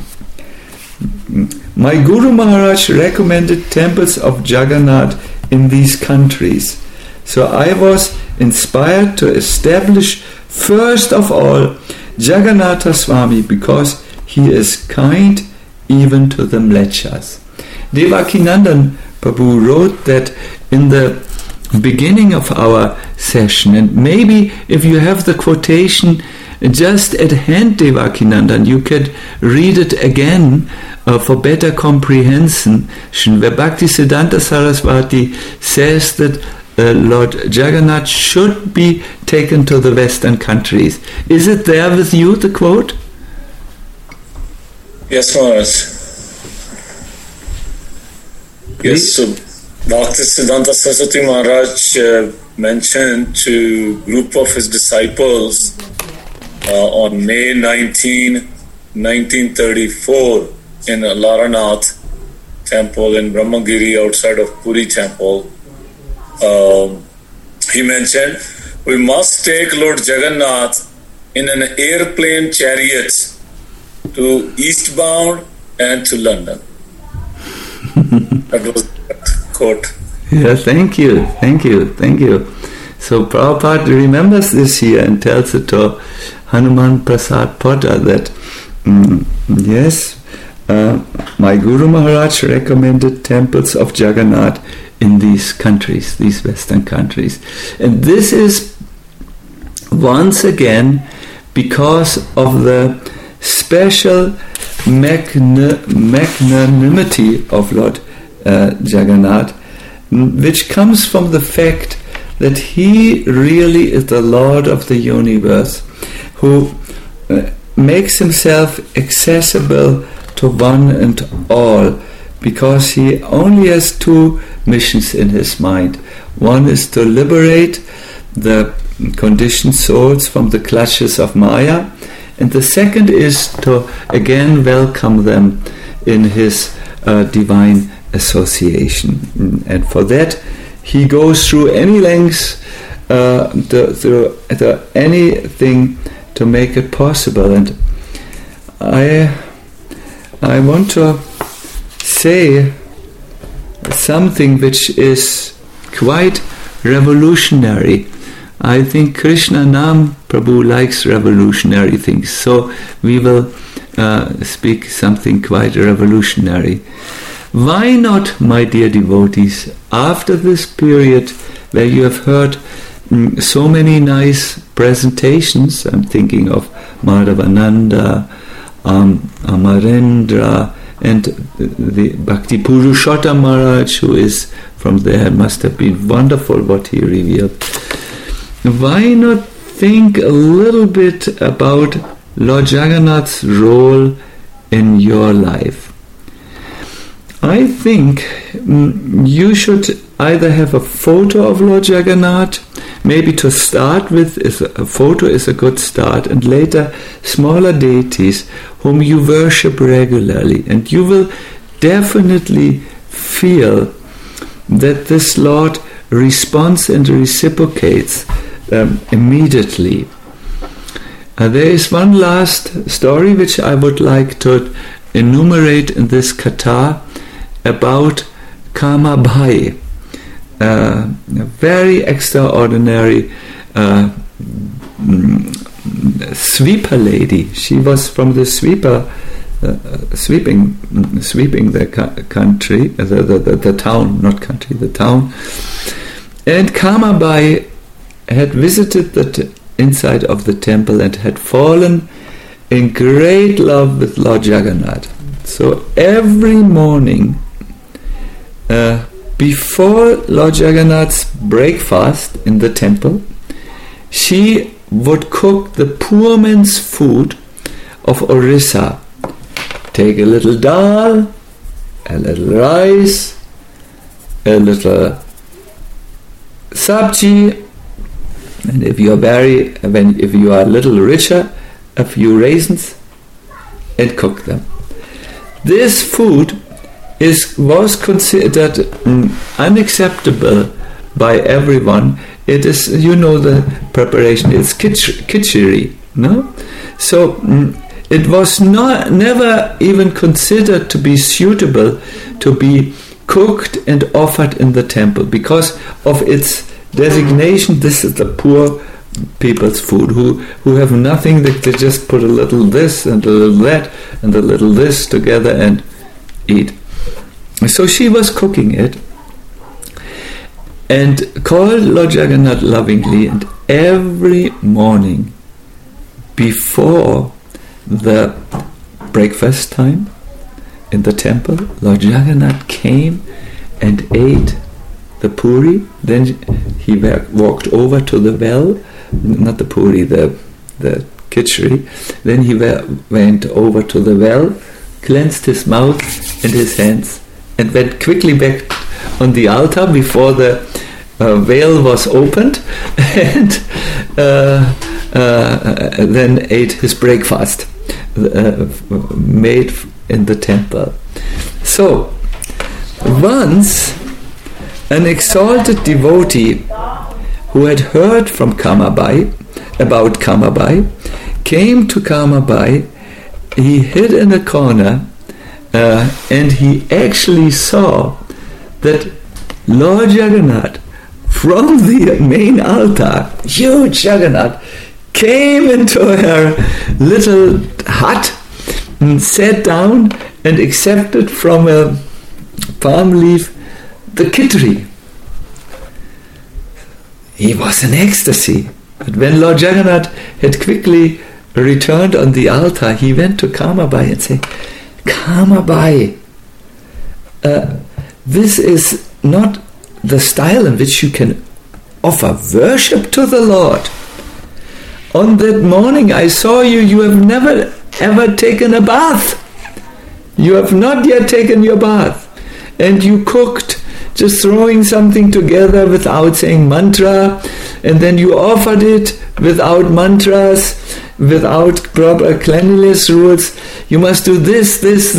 My Guru Maharaj recommended temples of Jagannath in these countries. So I was inspired to establish first of all Jagannatha Swami because he is kind even to the mlechas. Devakinandan Prabhu wrote that in the beginning of our session, and maybe if you have the quotation just at hand, Devakinandan, you could read it again for better comprehension, where Bhaktisiddhanta Saraswati says that Lord Jagannath should be taken to the Western countries. Is it there with you, the quote? Yes, Maharaj. Yes, so Bhaktisiddhanta Saraswati Maharaj mentioned to a group of his disciples on May 19, 1934 in Laranath temple in Brahmagiri outside of Puri temple. He mentioned, we must take Lord Jagannath in an airplane chariot to eastbound and to London. That was that quote. Yeah, thank you. So Prabhupada remembers this here and tells it to Hanuman Prasad Potter that my Guru Maharaj recommended temples of Jagannath in these countries, these Western countries. And this is once again because of the special magnanimity of Lord Jagannath, which comes from the fact that he really is the Lord of the universe, who makes himself accessible to one and all, because he only has two missions in his mind. One is to liberate the conditioned souls from the clutches of Maya, and the second is to again welcome them in his divine association. And for that he goes through any lengths, through anything to make it possible. And I want to say something which is quite revolutionary. I think Krishna Nam Prabhu likes revolutionary things, so we will speak something quite revolutionary. Why not, my dear devotees, after this period where you have heard so many nice presentations. I'm thinking of Madhavananda, Amarendra, and the Bhakti Purushottam Maharaj, who is from there. Must have been wonderful what he revealed. Why not think a little bit about Lord Jagannath's role in your life? I think you should either have a photo of Lord Jagannath, maybe to start with, a photo is a good start, and later smaller deities whom you worship regularly, and you will definitely feel that this Lord responds and reciprocates immediately. There is one last story which I would like to enumerate in this katha about Kamabai, a very extraordinary sweeper lady. She was from the sweeper, sweeping the country, the town, not country, the town. And Kamabai had visited the inside of the temple and had fallen in great love with Lord Jagannath. So every morning, before Lord Jagannath's breakfast in the temple, she would cook the poor man's food of Orissa. Take a little dal, a little rice, a little sabji, and if you are a little richer, a few raisins, and cook them. This food was considered unacceptable by everyone. It is, the preparation. It's khichdi, no? So it was never even considered to be suitable to be cooked and offered in the temple because of its designation. This is the poor people's food who have nothing. They just put a little this and a little that and a little this together and eat. So she was cooking it and called Lord Jagannath lovingly, and every morning before the breakfast time in the temple, Lord Jagannath came and ate the puri. Then he walked over to the well, not the puri, the khichdi. Then he went over to the well, cleansed his mouth and his hands, and went quickly back on the altar before the veil was opened, and then ate his breakfast made in the temple. So once an exalted devotee who had heard from Kamabai about Kamabai came to Kamabai. He hid in a corner and he actually saw that Lord Jagannath from the main altar, huge Jagannath, came into her little hut and sat down and accepted from a palm leaf the khichdi. He was in ecstasy. But when Lord Jagannath had quickly returned on the altar, he went to Kamabai and said, Kamabai, this is not the style in which you can offer worship to the Lord. On that morning I saw you have never ever taken a bath. You have not yet taken your bath. And you cooked just throwing something together without saying mantra, and then you offered it without mantras, without proper cleanliness rules. You must do this.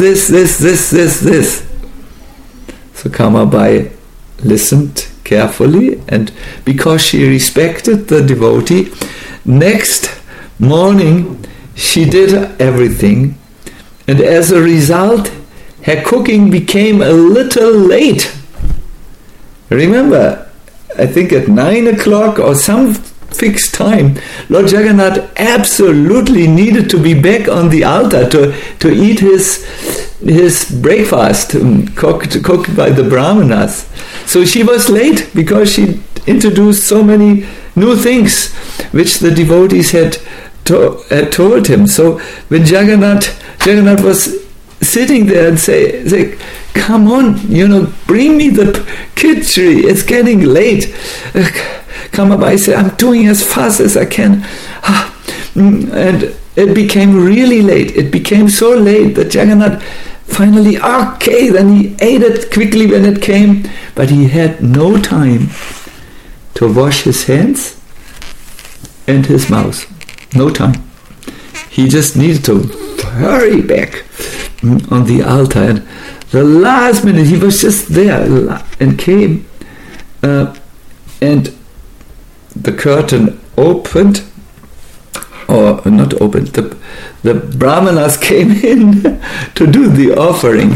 So Kamabai listened carefully, and because she respected the devotee, next morning she did everything, and as a result her cooking became a little late. Remember, I think at 9 o'clock or some fixed time, Lord Jagannath absolutely needed to be back on the altar to eat his breakfast cooked by the Brahmanas. So she was late because she introduced so many new things which the devotees had told him. So when Jagannath was sitting there and say, come on, bring me the khichdi, it's getting late. Kamabai said, I'm doing as fast as I can. And it became really late. It became so late that Jagannath finally, then he ate it quickly when it came, but he had no time to wash his hands and his mouth. No time. He just needed to hurry back on the altar, and the last minute he was just there and came, and the curtain opened, or not opened, the brahmanas came in to do the offering.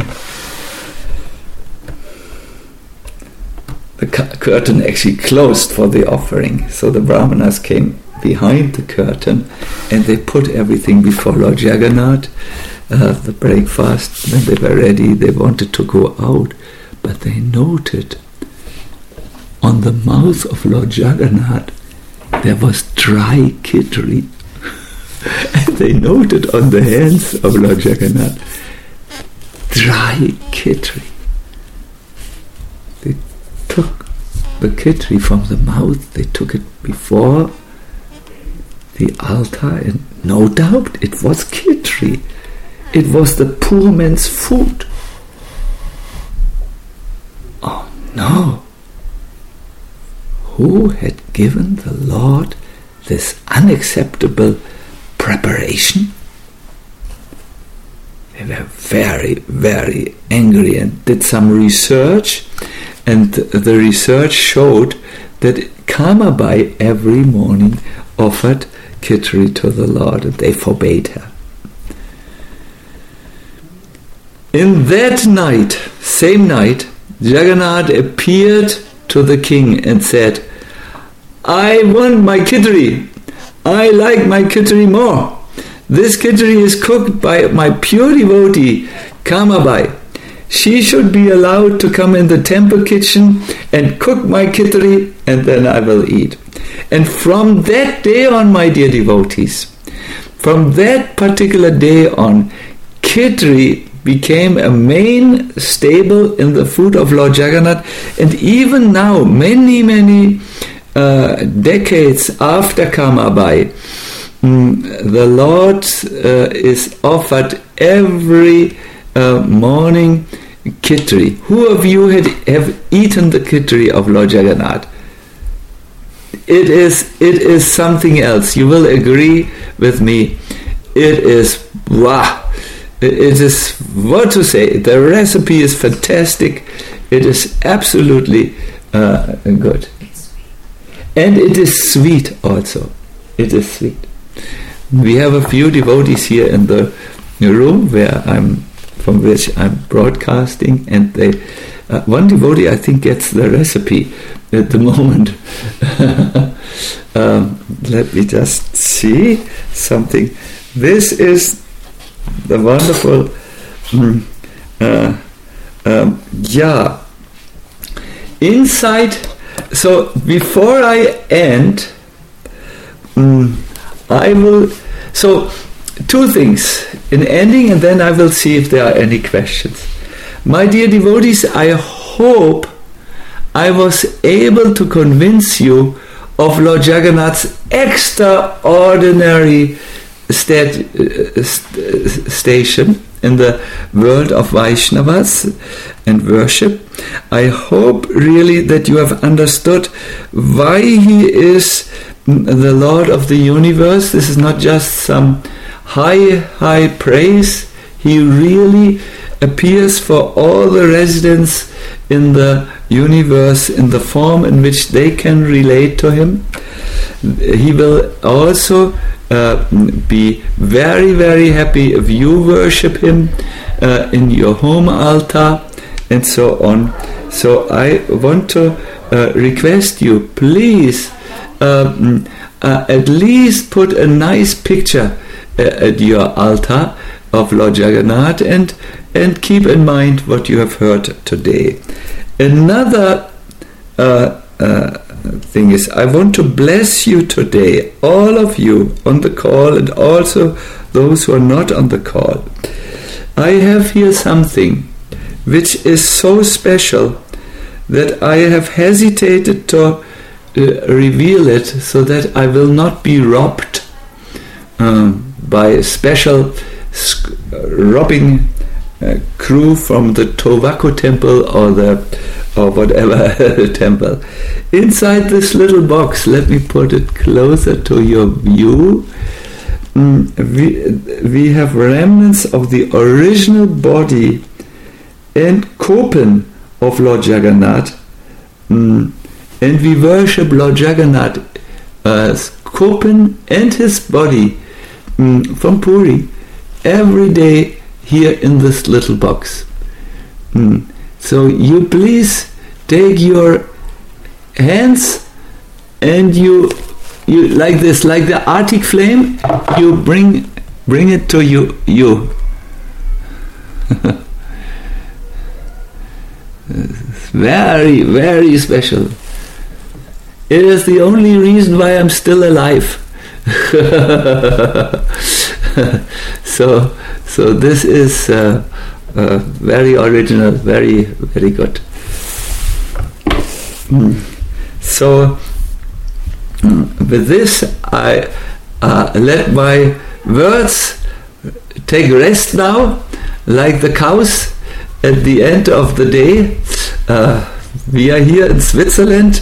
The curtain actually closed for the offering, so the brahmanas came behind the curtain and they put everything before Lord Jagannath. The breakfast, when they were ready, they wanted to go out, but they noted on the mouth of Lord Jagannath there was dry khichdi. And they noted on the hands of Lord Jagannath dry khichdi. They took the khichdi from the mouth, they took it before the altar, and no doubt it was khichdi. It was the poor man's food. Oh no! Who had given the Lord this unacceptable preparation? They were very, very angry and did some research, and the research showed that Kamabai every morning offered khichdi to the Lord, and they forbade her. In that night, same night, Jagannath appeared to the king and said, I want my khichdi. I like my khichdi more. This khichdi is cooked by my pure devotee, Kamabai. She should be allowed to come in the temple kitchen and cook my khichdi, and then I will eat. And from that day on, my dear devotees, from that particular day on, khichdi became a main staple in the food of Lord Jagannath, and even now, many decades after Kamabai, the Lord is offered every morning khichdi. Who of you have eaten the khichdi of Lord Jagannath? It is something else. You will agree with me. It is wow. It is, what to say, the recipe is fantastic. It is absolutely good. And it is sweet also. It is sweet. We have a few devotees here in the room from which I'm broadcasting, and one devotee I think gets the recipe at the moment. Let me just see something. This is the wonderful, inside. So before I end, I will. So two things in ending, and then I will see if there are any questions. My dear devotees, I hope I was able to convince you of Lord Jagannath's extraordinary station in the world of Vaishnavas and worship. I hope really that you have understood why he is the Lord of the universe. This is not just some high praise. He really appears for all the residents in the universe in the form in which they can relate to him. He will also be very, very happy if you worship him in your home altar and so on. So I want to request you, please at least put a nice picture at your altar of Lord Jagannath, and keep in mind what you have heard today. Another thing is, I want to bless you today, all of you on the call and also those who are not on the call. I have here something which is so special that I have hesitated to reveal it so that I will not be robbed by a special robbing crew from the Towaku temple or whatever temple. Inside this little box, let me put it closer to your view, we have remnants of the original body and kopan of Lord Jagannath, and we worship Lord Jagannath as kopan and his body from Puri every day here in this little box. So you please take your hands and you like this, like the Arctic flame, you bring it to you. It's very, very special. It is the only reason why I'm still alive. So this is very original, very, very good. So with this, I let my words take rest now, like the cows at the end of the day. We are here in Switzerland.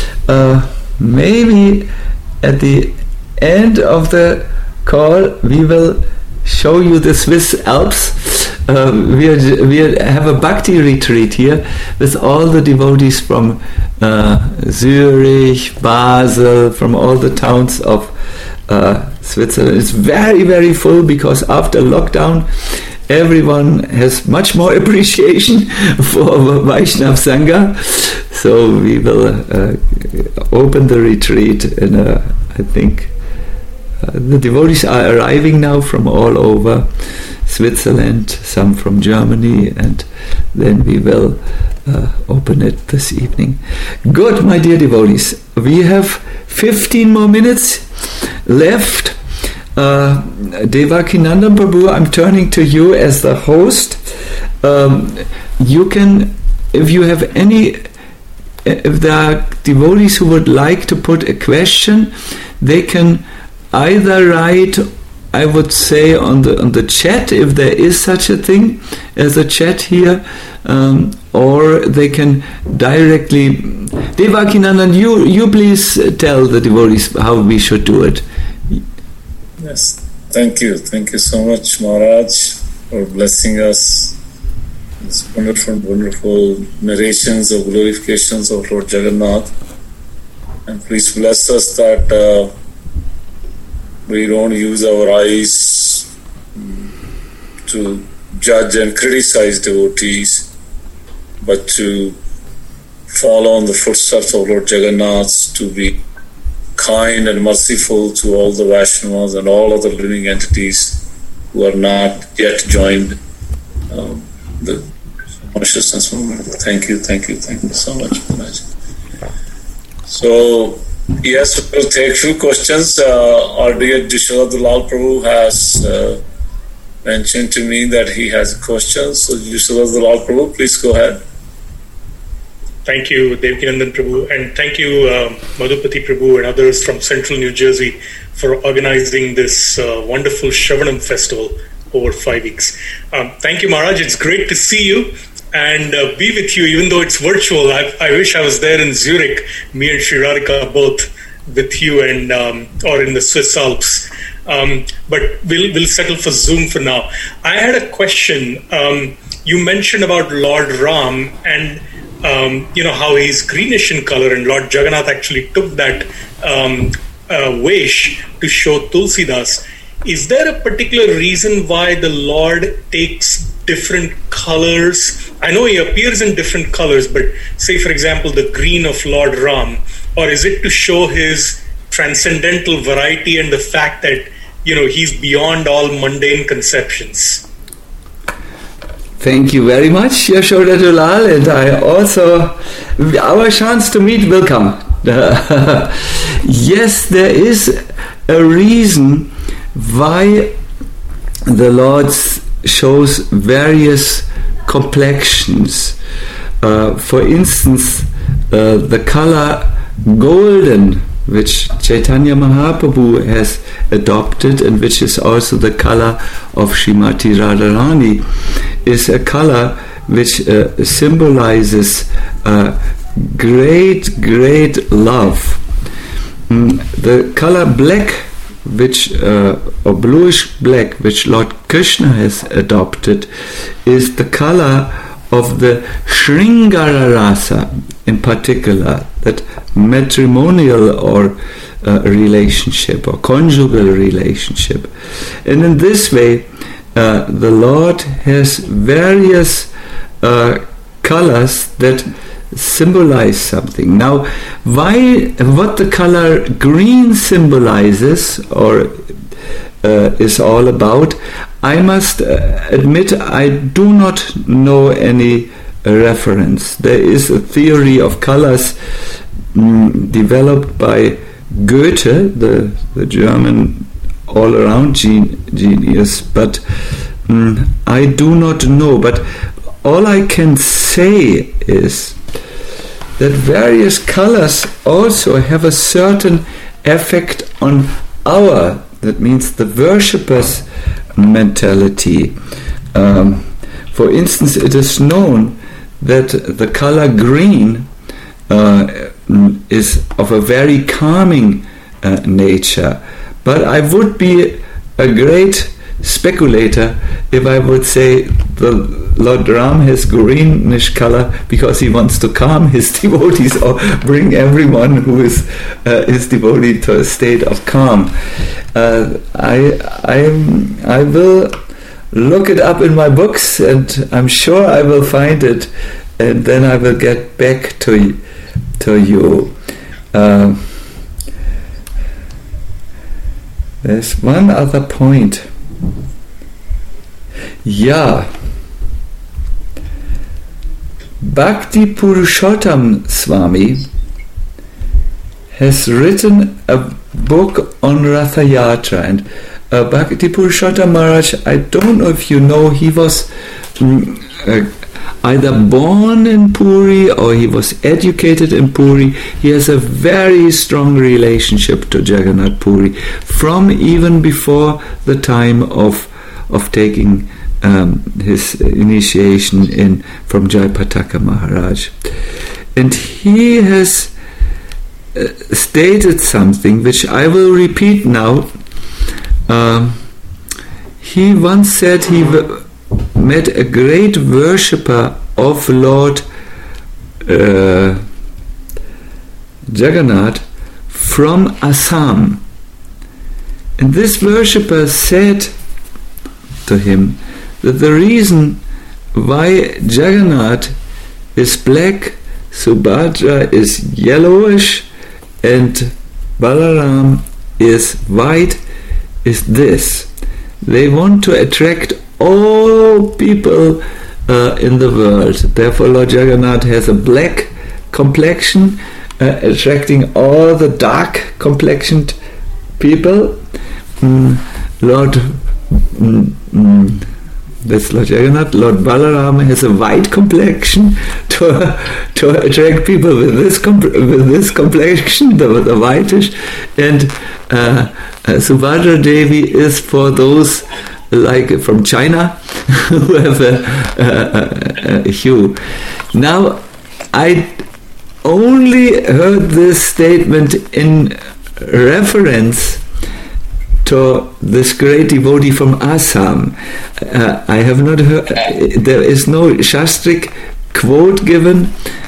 Maybe at the end of the call we will show you the Swiss Alps. We have a Bhakti retreat here with all the devotees from Zurich, Basel, from all the towns of Switzerland. It's very, very full because after lockdown everyone has much more appreciation for Vaishnav Sangha. So we will open the retreat in I think the devotees are arriving now from all over Switzerland, some from Germany, and then we will open it this evening. Good, my dear devotees. We have 15 more minutes left. Devakinandan Prabhu, I'm turning to you as the host. You can, if you have any, if there are devotees who would like to put a question, they can either write, I would say, on the chat, if there is such a thing as a chat here, or they can directly. Devakinandan, you please tell the devotees how we should do it. Yes, thank you so much, Maharaj, for blessing us. It's wonderful narrations of glorifications of Lord Jagannath, and please bless us that we don't use our eyes to judge and criticize devotees, but to follow on the footsteps of Lord Jagannath, to be kind and merciful to all the Vaishnavas and all other living entities who are not yet joined the consciousness movement. Thank you so much, Maharaj. So, yes, we'll take few questions. Our dear Yashodhadalal Prabhu has mentioned to me that he has a question. So, Yashodhadalal Prabhu, please go ahead. Thank you, Devakinandan Prabhu, and thank you, Madhupati Prabhu and others from Central New Jersey for organizing this wonderful Shravanam festival over 5 weeks. Thank you, Maharaj. It's great to see you and be with you, even though it's virtual. I wish I was there in Zurich, me and Sri Radhika both with you, and or in the Swiss Alps. But we'll settle for Zoom for now. I had a question. You mentioned about Lord Ram and how he's greenish in color, and Lord Jagannath actually took that Vesh to show Tulsidas. Is there a particular reason why the Lord takes different colors? I know he appears in different colors, but say, for example, the green of Lord Ram, or is it to show his transcendental variety and the fact that, he's beyond all mundane conceptions? Thank you very much, Yashodhadalal, and I also, our chance to meet will come. Yes, there is a reason why the Lord shows various complexions. For instance, the color golden, which Chaitanya Mahaprabhu has adopted and which is also the color of Srimati Radharani, is a color which symbolizes great love. The color black, which or bluish black, which Lord Krishna has adopted, is the color of the Sringara Rasa in particular, that matrimonial or relationship or conjugal relationship. And in this way, the Lord has various colors that symbolize something. Now, what the color green symbolizes or is all about, I must admit I do not know any reference. There is a theory of colors developed by Goethe, the German all-around genius, but I do not know. But all I can say is that various colors also have a certain effect on that means the worshipper's mentality. For instance, it is known that the color green is of a very calming nature. But I would be a great speculator if I would say the Lord Ram has greenish color because he wants to calm his devotees or bring everyone who is his devotee to a state of calm. I will look it up in my books, and I'm sure I will find it, and then I will get back to you. There's one other point. Yeah. Bhakti Purushottam Swami has written a book on Ratha Yatra, and Bhakti Purushottam Maharaj, I don't know if you know, he was either born in Puri or he was educated in Puri. He has a very strong relationship to Jagannath Puri from even before the time of taking his initiation from Jayapataka Maharaj. And he has stated something which I will repeat now. He once said he met a great worshipper of Lord Jagannath from Assam. And this worshipper said to him that the reason why Jagannath is black, Subhadra is yellowish, and Balaram is white is this: they want to attract all people in the world. Therefore Lord Jagannath has a black complexion, attracting all the dark complexioned people. That's Lord Jagannath. Lord Balaram has a white complexion to attract people with this complexion, the whitish, and Subhadra Devi is for those like from China who have a hue. Now, I only heard this statement in reference to this great devotee from Assam. I have not heard, there is no Shastric quote given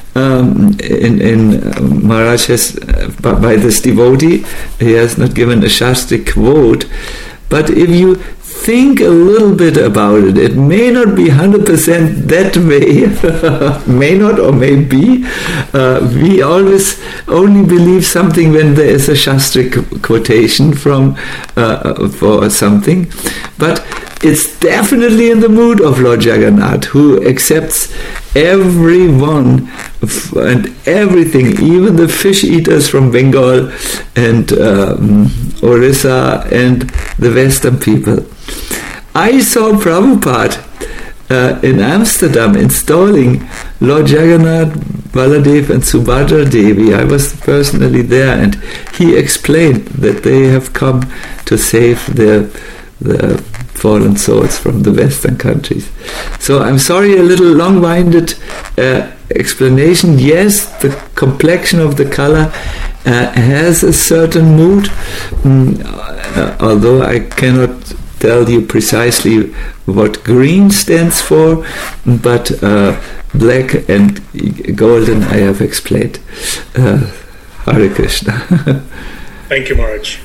in Maharaj has, by this devotee. He has not given a Shastric quote, but if you think a little bit about it, it may not be 100% that way, may not or may be. We always only believe something when there is a Shastric quotation from for something. But it's definitely in the mood of Lord Jagannath, who accepts everyone and everything, even the fish eaters from Bengal and Orissa and the Western people. I saw Prabhupada in Amsterdam installing Lord Jagannath, Baladev and Subhadra Devi. I was personally there, and he explained that they have come to save the fallen souls from the Western countries. So I'm sorry, a little long-winded explanation. Yes, the complexion of the color has a certain mood, although I cannot tell you precisely what green stands for, but black and golden I have explained. Hare Krishna. Thank you, Maharaj.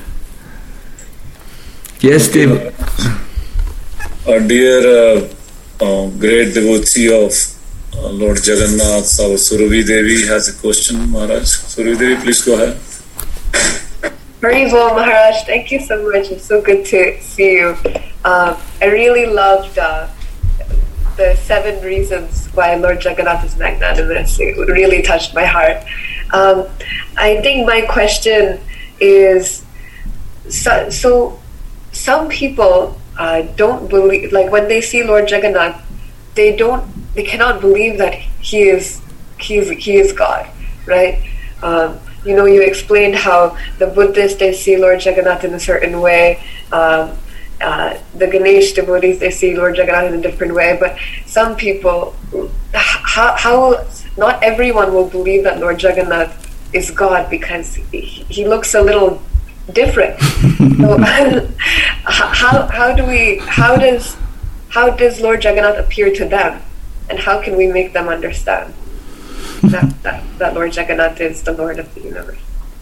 Yes, Dave. Our dear great devotee of Lord Jagannath, our Surabhi Devi, has a question, Maharaj. Surabhi Devi, please go ahead. Haribol Maharaj, thank you so much. It's so good to see you. I really loved the 7 reasons why Lord Jagannath is magnanimous. It really touched my heart. I think my question is, so some people don't believe, like when they see Lord Jagannath, they cannot believe that he is God, right? You explained how the Buddhists, they see Lord Jagannath in a certain way. The Ganesh devotees, they see Lord Jagannath in a different way. But some people, how not everyone will believe that Lord Jagannath is God, because he looks a little different. So how does Lord Jagannath appear to them, and how can we make them understand that Lord Jagannath is the Lord of the universe?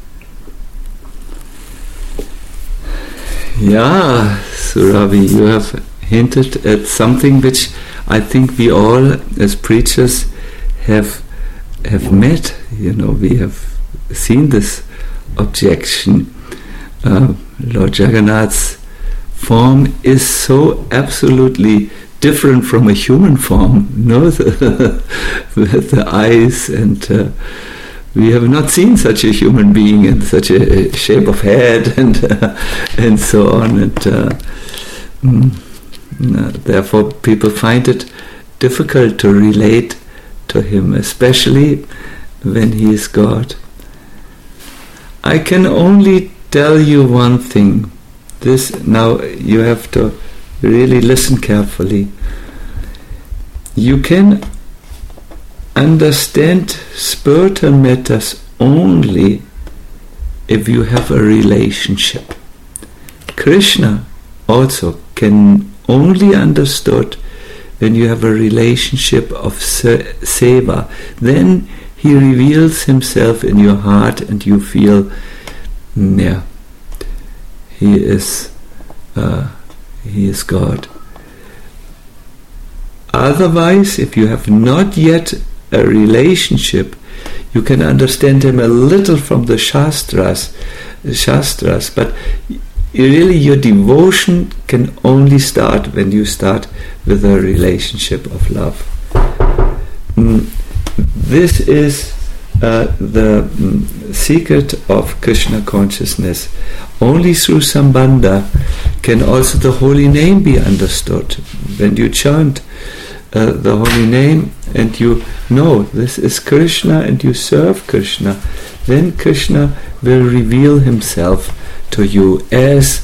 Yeah, Surabhi, you have hinted at something which I think we all as preachers have met. We have seen this objection. Lord Jagannath's form is so absolutely different from a human form, with the eyes, and we have not seen such a human being in such a shape of head and so on, and therefore people find it difficult to relate to him, especially when he is God. I can only tell you one thing. This, now you have to really listen carefully. You can understand spiritual matters only if you have a relationship. Krishna also can only understood when you have a relationship of seva. Then he reveals himself in your heart and you feel, he is God. Otherwise, if you have not yet a relationship, you can understand him a little from the Shastras, but really your devotion can only start when you start with a relationship of love. This is the secret of Krishna consciousness. Only through Sambandha can also the holy name be understood. When you chant the holy name and you know this is Krishna and you serve Krishna, then Krishna will reveal himself to you as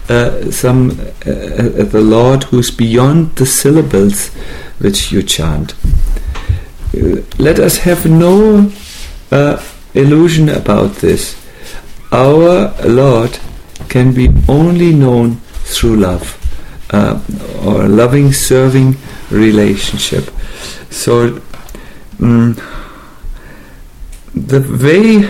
the Lord who's beyond the syllables which you chant. Let us have no illusion about this. Our Lord can be only known through love, or loving, serving relationship. So the way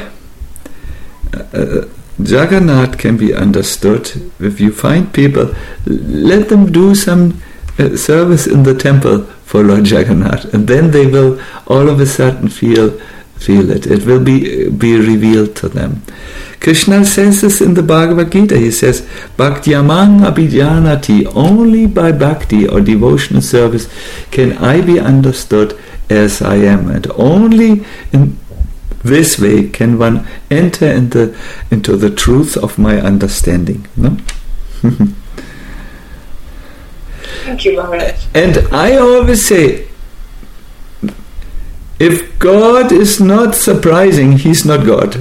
Jagannath can be understood, if you find people, let them do some service in the temple for Lord Jagannath, and then they will all of a sudden feel feel it. It will be revealed to them. Krishna says this in the Bhagavad Gita. He says, Bhaktyamang abhidhanati, only by bhakti or devotional service can I be understood as I am. And only in this way can one enter into the truth of my understanding. No? Thank you, Maharaj. And I always say, if God is not surprising, He's not God.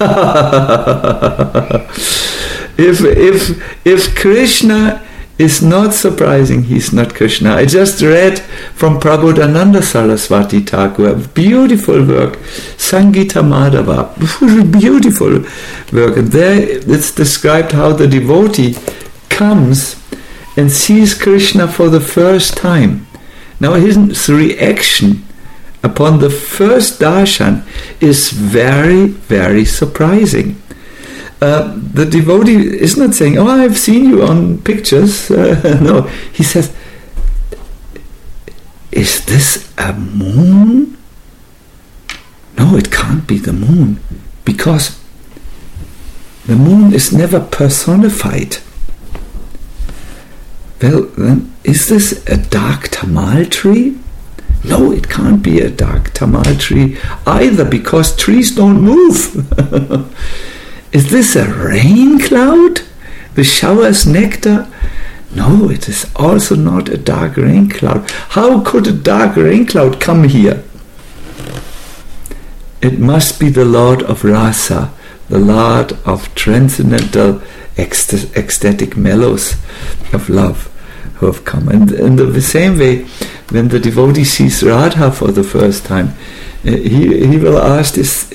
If Krishna is not surprising, He's not Krishna. I just read from Prabodhananda Saraswati Thakur, a beautiful work, Sangita Madhava, beautiful work. And there it's described how the devotee comes and sees Krishna for the first time. Now his reaction upon the first darshan is very, very surprising. The devotee is not saying, "Oh, I've seen you on pictures." No, he says, "Is this a moon?" No, it can't be the moon, because the moon is never personified. Well, then, is this a dark tamal tree? No, it can't be a dark tamal tree either, because trees don't move. Is this a rain cloud which showers nectar? No, it is also not a dark rain cloud. How could a dark rain cloud come here? It must be the Lord of Rasa, the Lord of transcendental ecstatic mellows of love who have come. And in the same way, when the devotee sees Radha for the first time, he will ask, is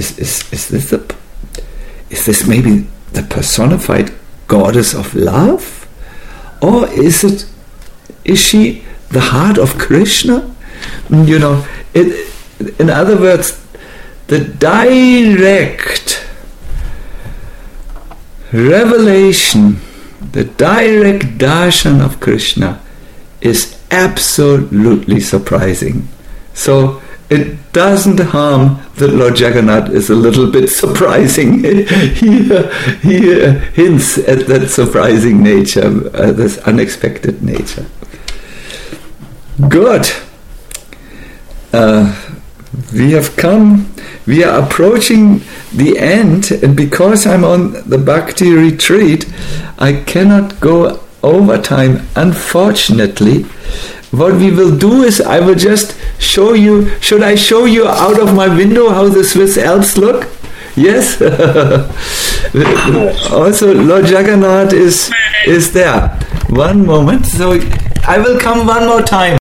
this maybe the personified goddess of love? Or is she the heart of Krishna? You know, in other words, the direct revelation, the direct darshan of Krishna is absolutely surprising. So it doesn't harm that Lord Jagannath is a little bit surprising. He hints at that surprising nature, this unexpected nature. Good. We are approaching the end, and because I'm on the Bhakti retreat, I cannot go over time, unfortunately. What we will do is, I will just show you. Should I show you out of my window how the Swiss Alps look? Yes. Also, Lord Jagannath is there. One moment. So I will come one more time.